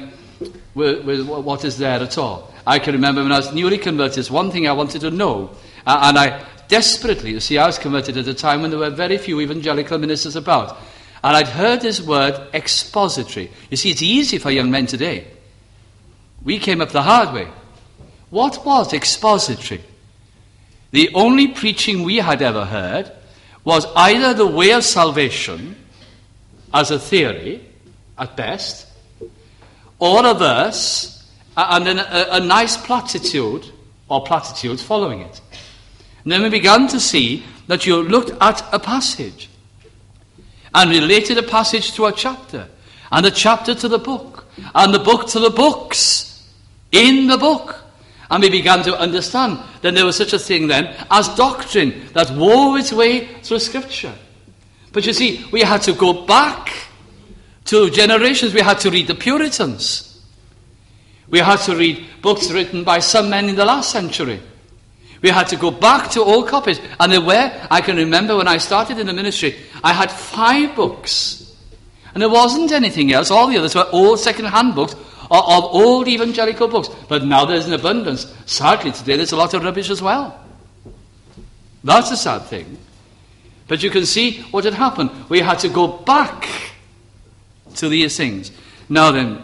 S1: with what is there at all. I can remember when I was newly converted, there's one thing I wanted to know, and I desperately, you see, I was converted at a time when there were very few evangelical ministers about. And I'd heard this word expository. You see, it's easy for young men today. We came up the hard way. What was expository? The only preaching we had ever heard was either the way of salvation as a theory, at best, or a verse, and then a nice platitude or platitudes following it. And then we began to see that you looked at a passage and related a passage to a chapter, and a chapter to the book, and the book to the books in the book. And we began to understand that there was such a thing then as doctrine that wove its way through Scripture. But you see, we had to go back to generations. We had to read the Puritans. We had to read books written by some men in the last century. We had to go back to old copies. And there were, I can remember when I started in the ministry, I had 5 books. And there wasn't anything else. All the others were old second-hand books of old evangelical books. But now there's an abundance. Sadly, today there's a lot of rubbish as well. That's a sad thing. But you can see what had happened. We had to go back to these things. Now then,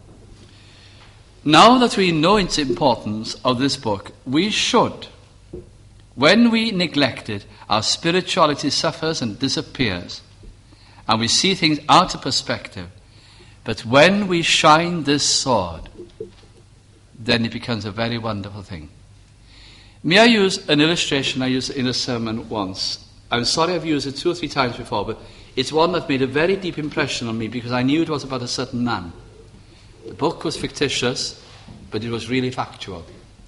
S1: now that we know its importance of this book, we should, when we neglect it, our spirituality suffers and disappears, and we see things out of perspective. But when we shine this sword, then it becomes a very wonderful thing. May I use an illustration I used in a sermon once? I'm sorry I've used it 2 or 3 times before, but it's one that made a very deep impression on me because I knew it was about a certain man. The book was fictitious, but it was really factual.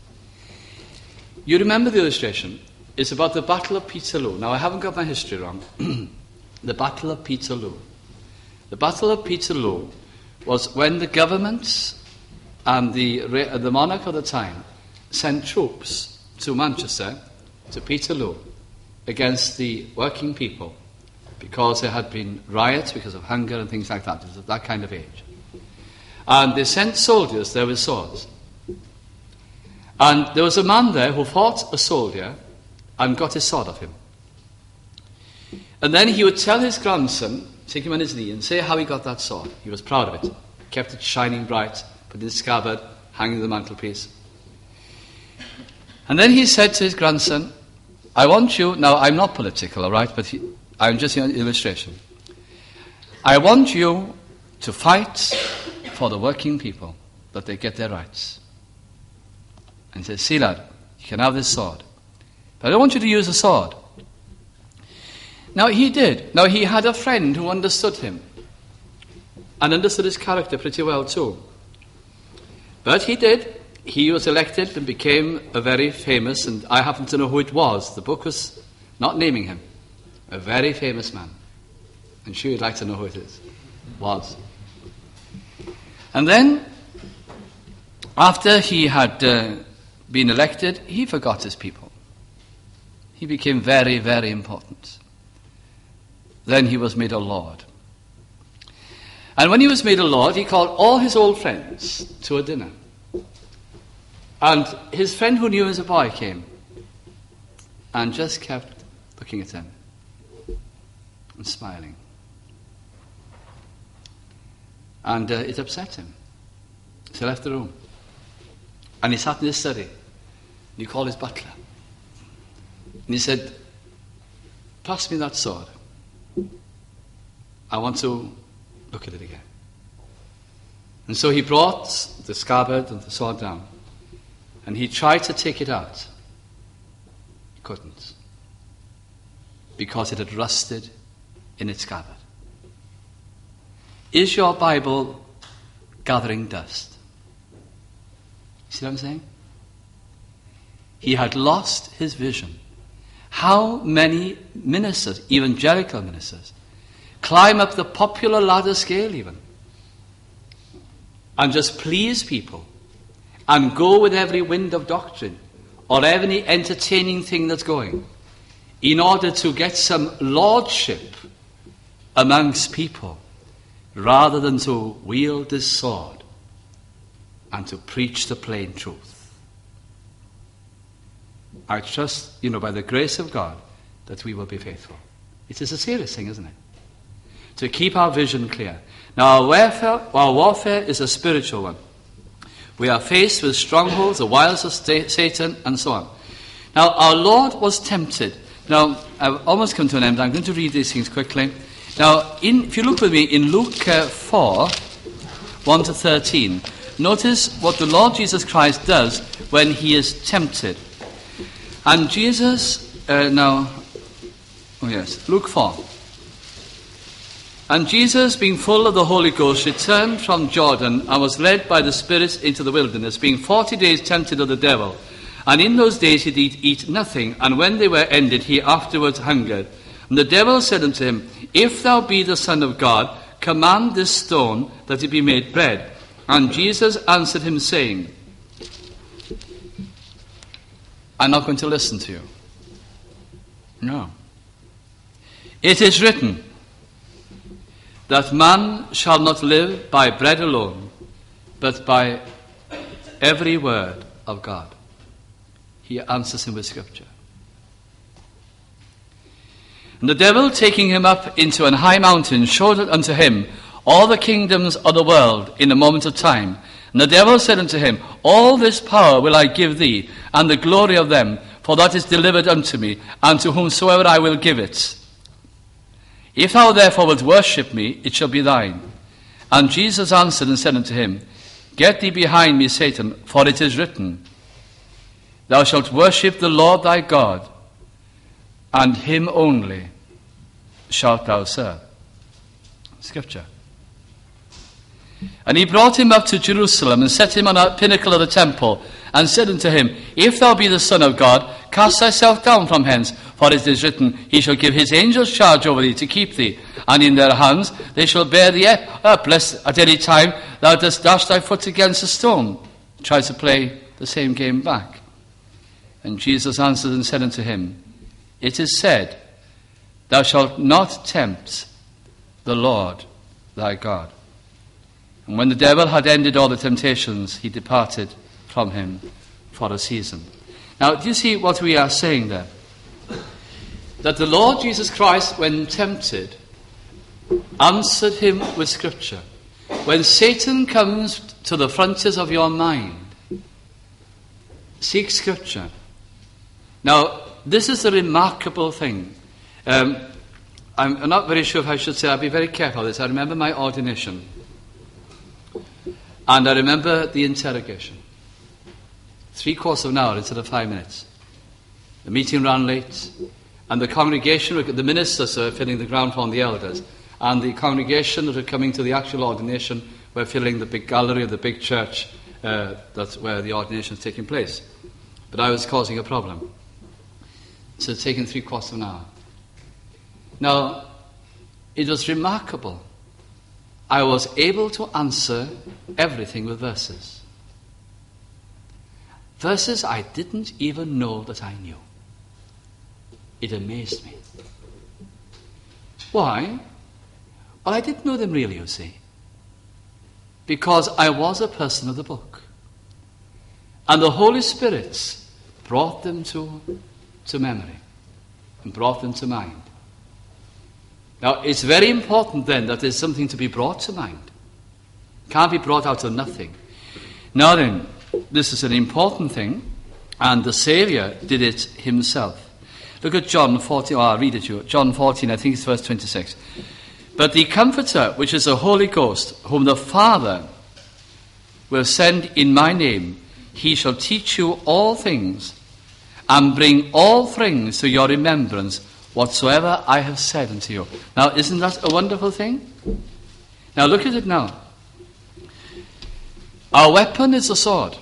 S1: You remember the illustration? It's about the Battle of Peterloo. Now, I haven't got my history wrong. The Battle of Peterloo. The Battle of Peterloo was when the government and the monarch of the time sent troops to Manchester, to Peterloo, against the working people because there had been riots because of hunger and things like that. It was that kind of age. And they sent soldiers there with swords. And there was a man there who fought a soldier and got his sword off him. And then he would tell his grandson, take him on his knee, and say how he got that sword. He was proud of it. Kept it shining bright, put it in the scabbard, hanging on the mantelpiece. And then he said to his grandson, I want you, now I'm not political, all right, but I'm just an illustration. I want you to fight for the working people, that they get their rights. And he said, see lad, you can have this sword, but I don't want you to use the sword. Now he did. Now he had a friend who understood him, and understood his character pretty well too. But he did. He was elected and became a very famous, and I happen to know who it was. The book was not naming him. A very famous man. I'm sure you'd like to know who it is. Was. And then, after he had been elected, he forgot his people. he became very, very important. Then he was made a lord. And when he was made a lord, he called all his old friends to a dinner. And his friend who knew him as a boy came and just kept looking at him and smiling. And it upset him. So he left the room. And he sat in his study. And he called his butler. And he said, "Pass me that sword. I want to look at it again." And so he brought the scabbard and the sword down. And he tried to take it out. He couldn't. Because it had rusted in its scabbard. Is your Bible gathering dust? See what I'm saying? He had lost his vision. How many ministers, evangelical ministers, climb up the popular ladder scale even and just please people and go with every wind of doctrine or any entertaining thing that's going in order to get some lordship amongst people rather than to wield this sword and to preach the plain truth. I trust, by the grace of God, that we will be faithful. It is a serious thing, isn't it? To keep our vision clear. Now, our warfare is a spiritual one. We are faced with strongholds, the wiles of Satan, and so on. Now, our Lord was tempted. Now, I've almost come to an end. I'm going to read these things quickly. Now, if you look with me in Luke 4, 1 to 13, notice what the Lord Jesus Christ does when he is tempted. And Jesus, Luke 4. And Jesus, being full of the Holy Ghost, returned from Jordan and was led by the Spirit into the wilderness, being 40 days tempted of the devil. And in those days he did eat nothing, and when they were ended, he afterwards hungered. And the devil said unto him, If thou be the Son of God, command this stone that it be made bread. And Jesus answered him, saying, I'm not going to listen to you. No. It is written that man shall not live by bread alone, but by every word of God. He answers him with Scripture. And the devil, taking him up into an high mountain, showed unto him all the kingdoms of the world in a moment of time. And the devil said unto him, All this power will I give thee, and the glory of them, for that is delivered unto me, and to whomsoever I will give it. If thou therefore wilt worship me, it shall be thine. And Jesus answered and said unto him, Get thee behind me, Satan, for it is written, Thou shalt worship the Lord thy God, and him only shalt thou serve. Scripture. And he brought him up to Jerusalem, and set him on a pinnacle of the temple, and said unto him, If thou be the Son of God, cast thyself down from hence, for it is written, He shall give his angels charge over thee to keep thee, and in their hands they shall bear thee up, lest at any time thou dost dash thy foot against a stone. Tries to play the same game back. And Jesus answered and said unto him, It is said, Thou shalt not tempt the Lord thy God. And when the devil had ended all the temptations, he departed from him for a season. Now, do you see what we are saying there? That the Lord Jesus Christ, when tempted, answered him with Scripture. When Satan comes to the frontiers of your mind, seek Scripture. Now, this is a remarkable thing. I'm not very sure if I should say, I'll be very careful of this. I remember my ordination. And I remember the interrogation. 3/4 of an hour instead of 5 minutes. The meeting ran late. And the congregation, the ministers were filling the ground for the elders. And the congregation that were coming to the actual ordination were filling the big gallery of the big church. That's where the ordination is taking place. But I was causing a problem. So it's taken 3/4 of an hour. Now, it was remarkable. I was able to answer everything with verses. Verses I didn't even know that I knew. It amazed me. Why? Well, I didn't know them really, you see. Because I was a person of the book. And the Holy Spirit brought them to memory and brought them to mind. Now, it's very important then that there's something to be brought to mind. Can't be brought out of nothing. Now then, this is an important thing, and the Saviour did it himself. Look at John 14, I'll read it to you. John 14, I think it's verse 26. But the Comforter, which is the Holy Ghost, whom the Father will send in my name, he shall teach you all things, and bring all things to your remembrance, whatsoever I have said unto you. Now, isn't that a wonderful thing? Now, look at it now. Our weapon is a sword.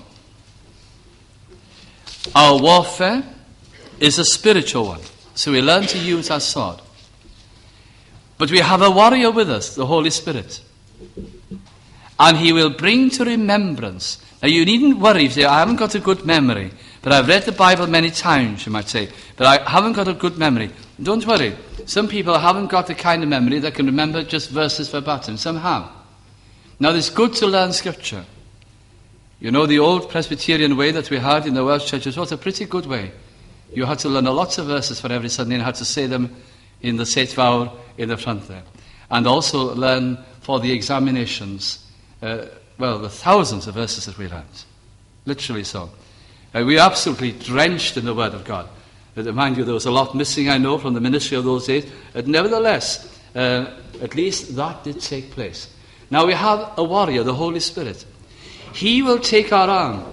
S1: Our warfare is a spiritual one. So we learn to use our sword. But we have a warrior with us, the Holy Spirit. And he will bring to remembrance. Now, you needn't worry if you say, I haven't got a good memory. But I've read the Bible many times, you might say. But I haven't got a good memory. Don't worry. Some people haven't got the kind of memory that can remember just verses verbatim. Some have. Now, it's good to learn Scripture. You know, the old Presbyterian way that we had in the Welsh churches was a pretty good way. You had to learn lots of verses for every Sunday and had to say them in the Sete Fawr in the front there. And also learn for the examinations, the thousands of verses that we learned. Literally so. We are absolutely drenched in the Word of God. Mind you, there was a lot missing, I know, from the ministry of those days. But nevertheless, at least that did take place. Now we have a warrior, the Holy Spirit. He will take our arm.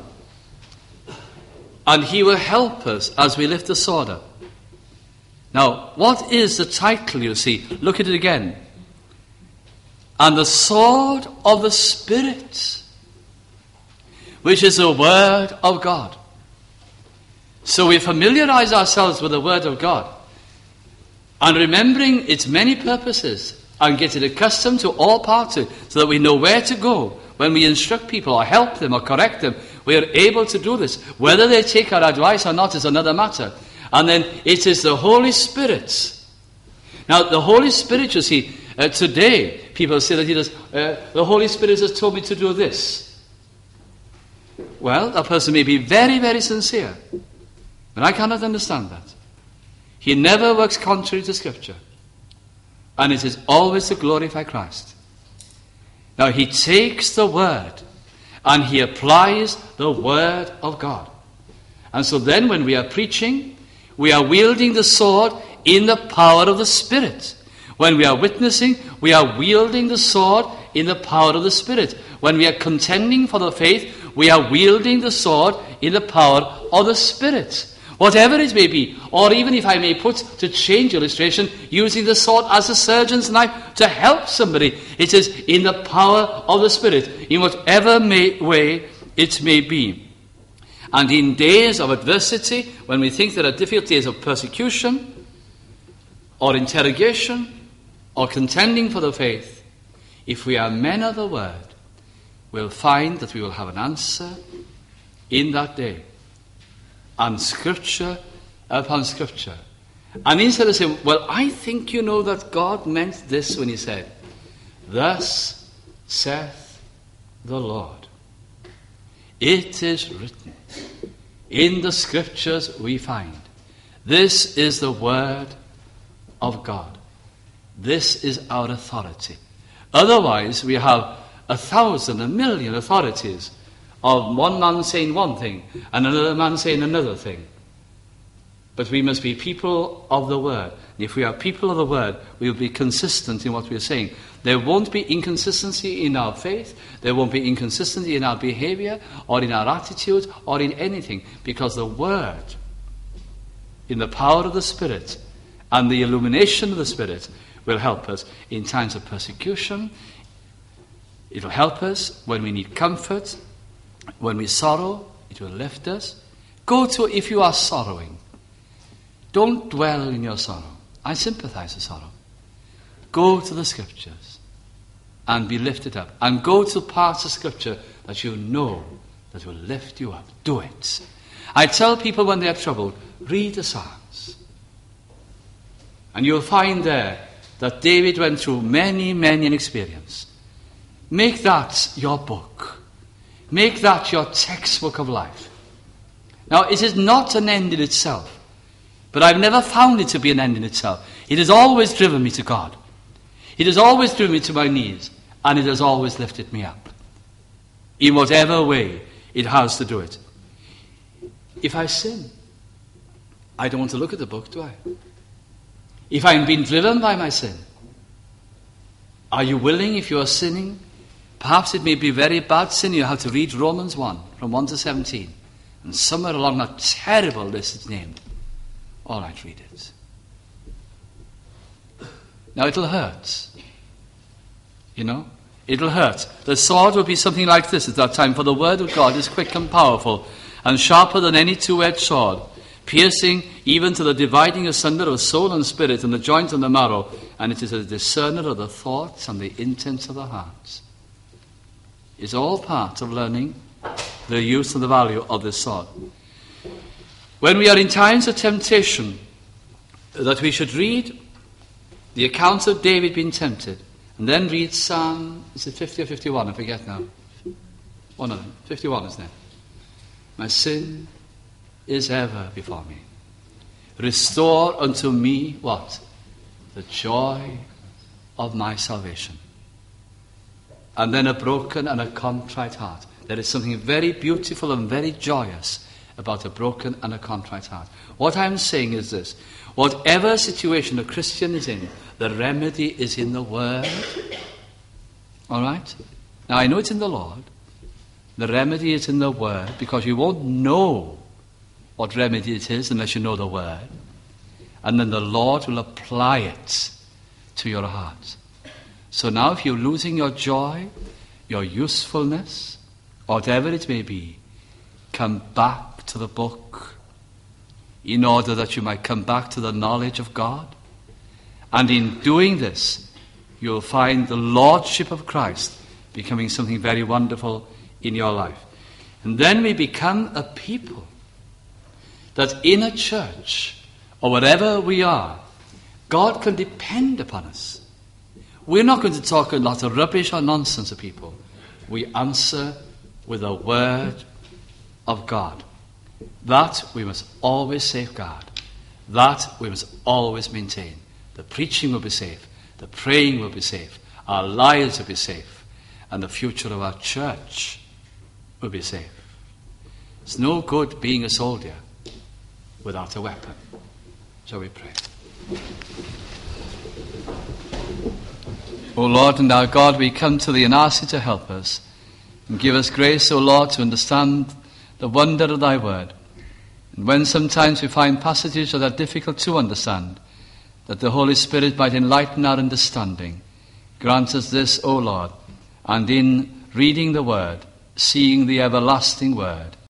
S1: And he will help us as we lift the sword up. Now, what is the title, you see? Look at it again. And the sword of the Spirit, which is the Word of God. So we familiarize ourselves with the Word of God. And remembering its many purposes, and getting accustomed to all parts of it, so that we know where to go when we instruct people or help them or correct them. We are able to do this. Whether they take our advice or not is another matter. And then it is the Holy Spirit. Now, the Holy Spirit, you see, today, people say that he does, the Holy Spirit has told me to do this. Well, that person may be very, very sincere. But I cannot understand that. He never works contrary to Scripture. And it is always to glorify Christ. Now, he takes the Word and he applies the Word of God. And so then when we are preaching, we are wielding the sword in the power of the Spirit. When we are witnessing, we are wielding the sword in the power of the Spirit. When we are contending for the faith, we are wielding the sword in the power of the Spirit. Whatever it may be, or even if I may put, to change illustration, using the sword as a surgeon's knife to help somebody, it is in the power of the Spirit, in whatever way it may be. And in days of adversity, when we think there are difficult days of persecution, or interrogation, or contending for the faith, if we are men of the Word, we'll find that we will have an answer in that day. And Scripture upon Scripture. And instead of saying, well, I think you know that God meant this when he said, thus saith the Lord. It is written. In the Scriptures we find. This is the Word of God. This is our authority. Otherwise, we have 1,000, 1,000,000 authorities of one man saying one thing and another man saying another thing. But we must be people of the Word. And if we are people of the Word, we will be consistent in what we are saying. There won't be inconsistency in our faith. There won't be inconsistency in our behavior or in our attitude or in anything. Because the Word, in the power of the Spirit and the illumination of the Spirit, will help us in times of persecution. It will help us when we need comfort. When we sorrow, it will lift us. Go to, if you are sorrowing, don't dwell in your sorrow. I sympathize with sorrow. Go to the Scriptures and be lifted up. And go to parts of Scripture that you know that will lift you up. Do it. I tell people when they are troubled, read the Psalms. And you'll find there that David went through many, many an experience. Make that your book. Make that your textbook of life. Now, it is not an end in itself, but I've never found it to be an end in itself. It has always driven me to God. It has always driven me to my knees, and it has always lifted me up. In whatever way it has to do it. If I sin, I don't want to look at the book, do I? If I'm being driven by my sin, are you willing, if you are sinning, perhaps it may be very bad sin, you have to read Romans 1, from 1 to 17. And somewhere along that terrible list it's named. All right, read it. Now it'll hurt. You know? It'll hurt. The sword will be something like this at that time. For the word of God is quick and powerful, and sharper than any two-edged sword, piercing even to the dividing asunder of soul and spirit, and the joint and the marrow, and it is a discerner of the thoughts and the intents of the heart. It's all part of learning the use and the value of this sword. When we are in times of temptation, that we should read the accounts of David being tempted, and then read Psalm, is it 50 or 51? I forget now. One of them. 51, isn't it? My sin is ever before me. Restore unto me, what? The joy of my salvation. And then a broken and a contrite heart. There is something very beautiful and very joyous about a broken and a contrite heart. What I'm saying is this. Whatever situation a Christian is in, the remedy is in the Word. All right? Now, I know it's in the Lord. The remedy is in the Word, because you won't know what remedy it is unless you know the Word. And then the Lord will apply it to your heart. So now if you're losing your joy, your usefulness, whatever it may be, come back to the book in order that you might come back to the knowledge of God. And in doing this, you'll find the Lordship of Christ becoming something very wonderful in your life. And then we become a people that in a church, or wherever we are, God can depend upon us. We're not going to talk a lot of rubbish or nonsense to people. We answer with the Word of God. That we must always safeguard. That we must always maintain. The preaching will be safe. The praying will be safe. Our lives will be safe. And the future of our church will be safe. It's no good being a soldier without a weapon. Shall we pray? O Lord and our God, we come to thee and ask you to help us. And give us grace, O Lord, to understand the wonder of thy word. And when sometimes we find passages that are difficult to understand, that the Holy Spirit might enlighten our understanding. Grant us this, O Lord, and in reading the word, seeing the everlasting word,